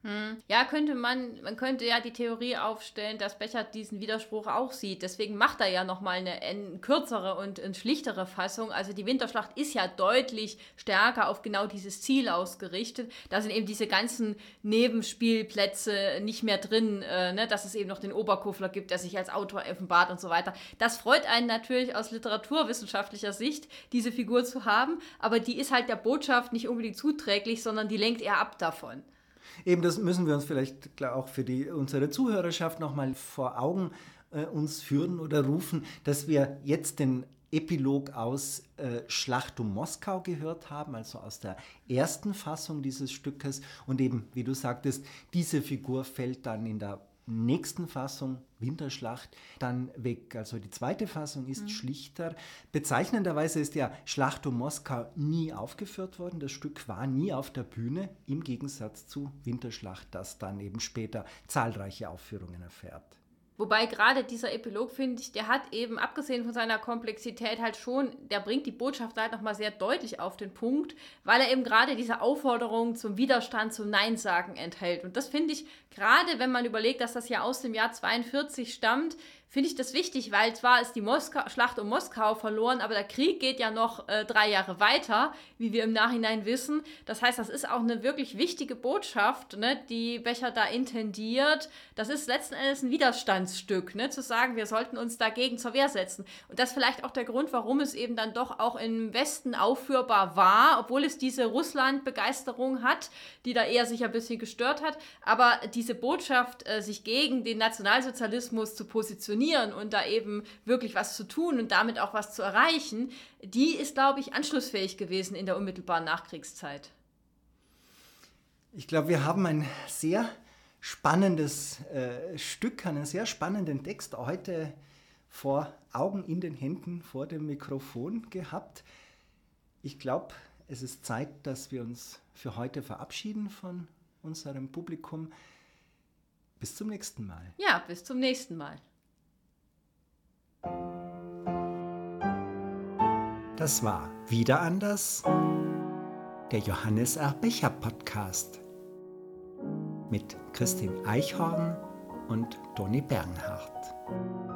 Ja, könnte man, man könnte ja die Theorie aufstellen, dass Bechert diesen Widerspruch auch sieht. Deswegen macht er ja nochmal eine, eine kürzere und eine schlichtere Fassung. Also die Winterschlacht ist ja deutlich stärker auf genau dieses Ziel ausgerichtet. Da sind eben diese ganzen Nebenspielplätze nicht mehr drin, äh, ne? Dass es eben noch den Oberkufler gibt, der sich als Autor offenbart und so weiter. Das freut einen natürlich aus literaturwissenschaftlicher Sicht, diese Figur zu haben, aber die ist halt der Botschaft nicht unbedingt zuträglich, sondern die lenkt eher ab davon. Eben, das müssen wir uns vielleicht auch für die, unsere Zuhörerschaft nochmal vor Augen äh, uns führen oder rufen, dass wir jetzt den Epilog aus äh, Schlacht um Moskau gehört haben, also aus der ersten Fassung dieses Stückes. Und eben, wie du sagtest, diese Figur fällt dann in der nächsten Fassung, Winterschlacht, dann weg. Also die zweite Fassung ist mhm. schlichter. Bezeichnenderweise ist ja Schlacht um Moskau nie aufgeführt worden. Das Stück war nie auf der Bühne, im Gegensatz zu Winterschlacht, das dann eben später zahlreiche Aufführungen erfährt. Wobei gerade dieser Epilog, finde ich, der hat eben, abgesehen von seiner Komplexität, halt schon, der bringt die Botschaft halt nochmal sehr deutlich auf den Punkt, weil er eben gerade diese Aufforderung zum Widerstand, zum Nein-Sagen enthält. Und das finde ich, gerade wenn man überlegt, dass das ja aus dem Jahr zweiundvierzig stammt, finde ich das wichtig, weil zwar ist die Moskau, Schlacht um Moskau verloren, aber der Krieg geht ja noch äh, drei Jahre weiter, wie wir im Nachhinein wissen. Das heißt, das ist auch eine wirklich wichtige Botschaft, ne, die Bechert da intendiert. Das ist letzten Endes ein Widerstandsstück, ne, zu sagen, wir sollten uns dagegen zur Wehr setzen. Und das ist vielleicht auch der Grund, warum es eben dann doch auch im Westen aufführbar war, obwohl es diese Russland-Begeisterung hat, die da eher sich ein bisschen gestört hat. Aber diese Botschaft, äh, sich gegen den Nationalsozialismus zu positionieren, und da eben wirklich was zu tun und damit auch was zu erreichen, die ist, glaube ich, anschlussfähig gewesen in der unmittelbaren Nachkriegszeit. Ich glaube, wir haben ein sehr spannendes äh, Stück, einen sehr spannenden Text heute vor Augen, in den Händen, vor dem Mikrofon gehabt. Ich glaube, es ist Zeit, dass wir uns für heute verabschieden von unserem Publikum. Bis zum nächsten Mal. Ja, bis zum nächsten Mal. Das war Wieder anders, der Johannes R. Becher Podcast mit Christine Eichhorn und Toni Bernhardt.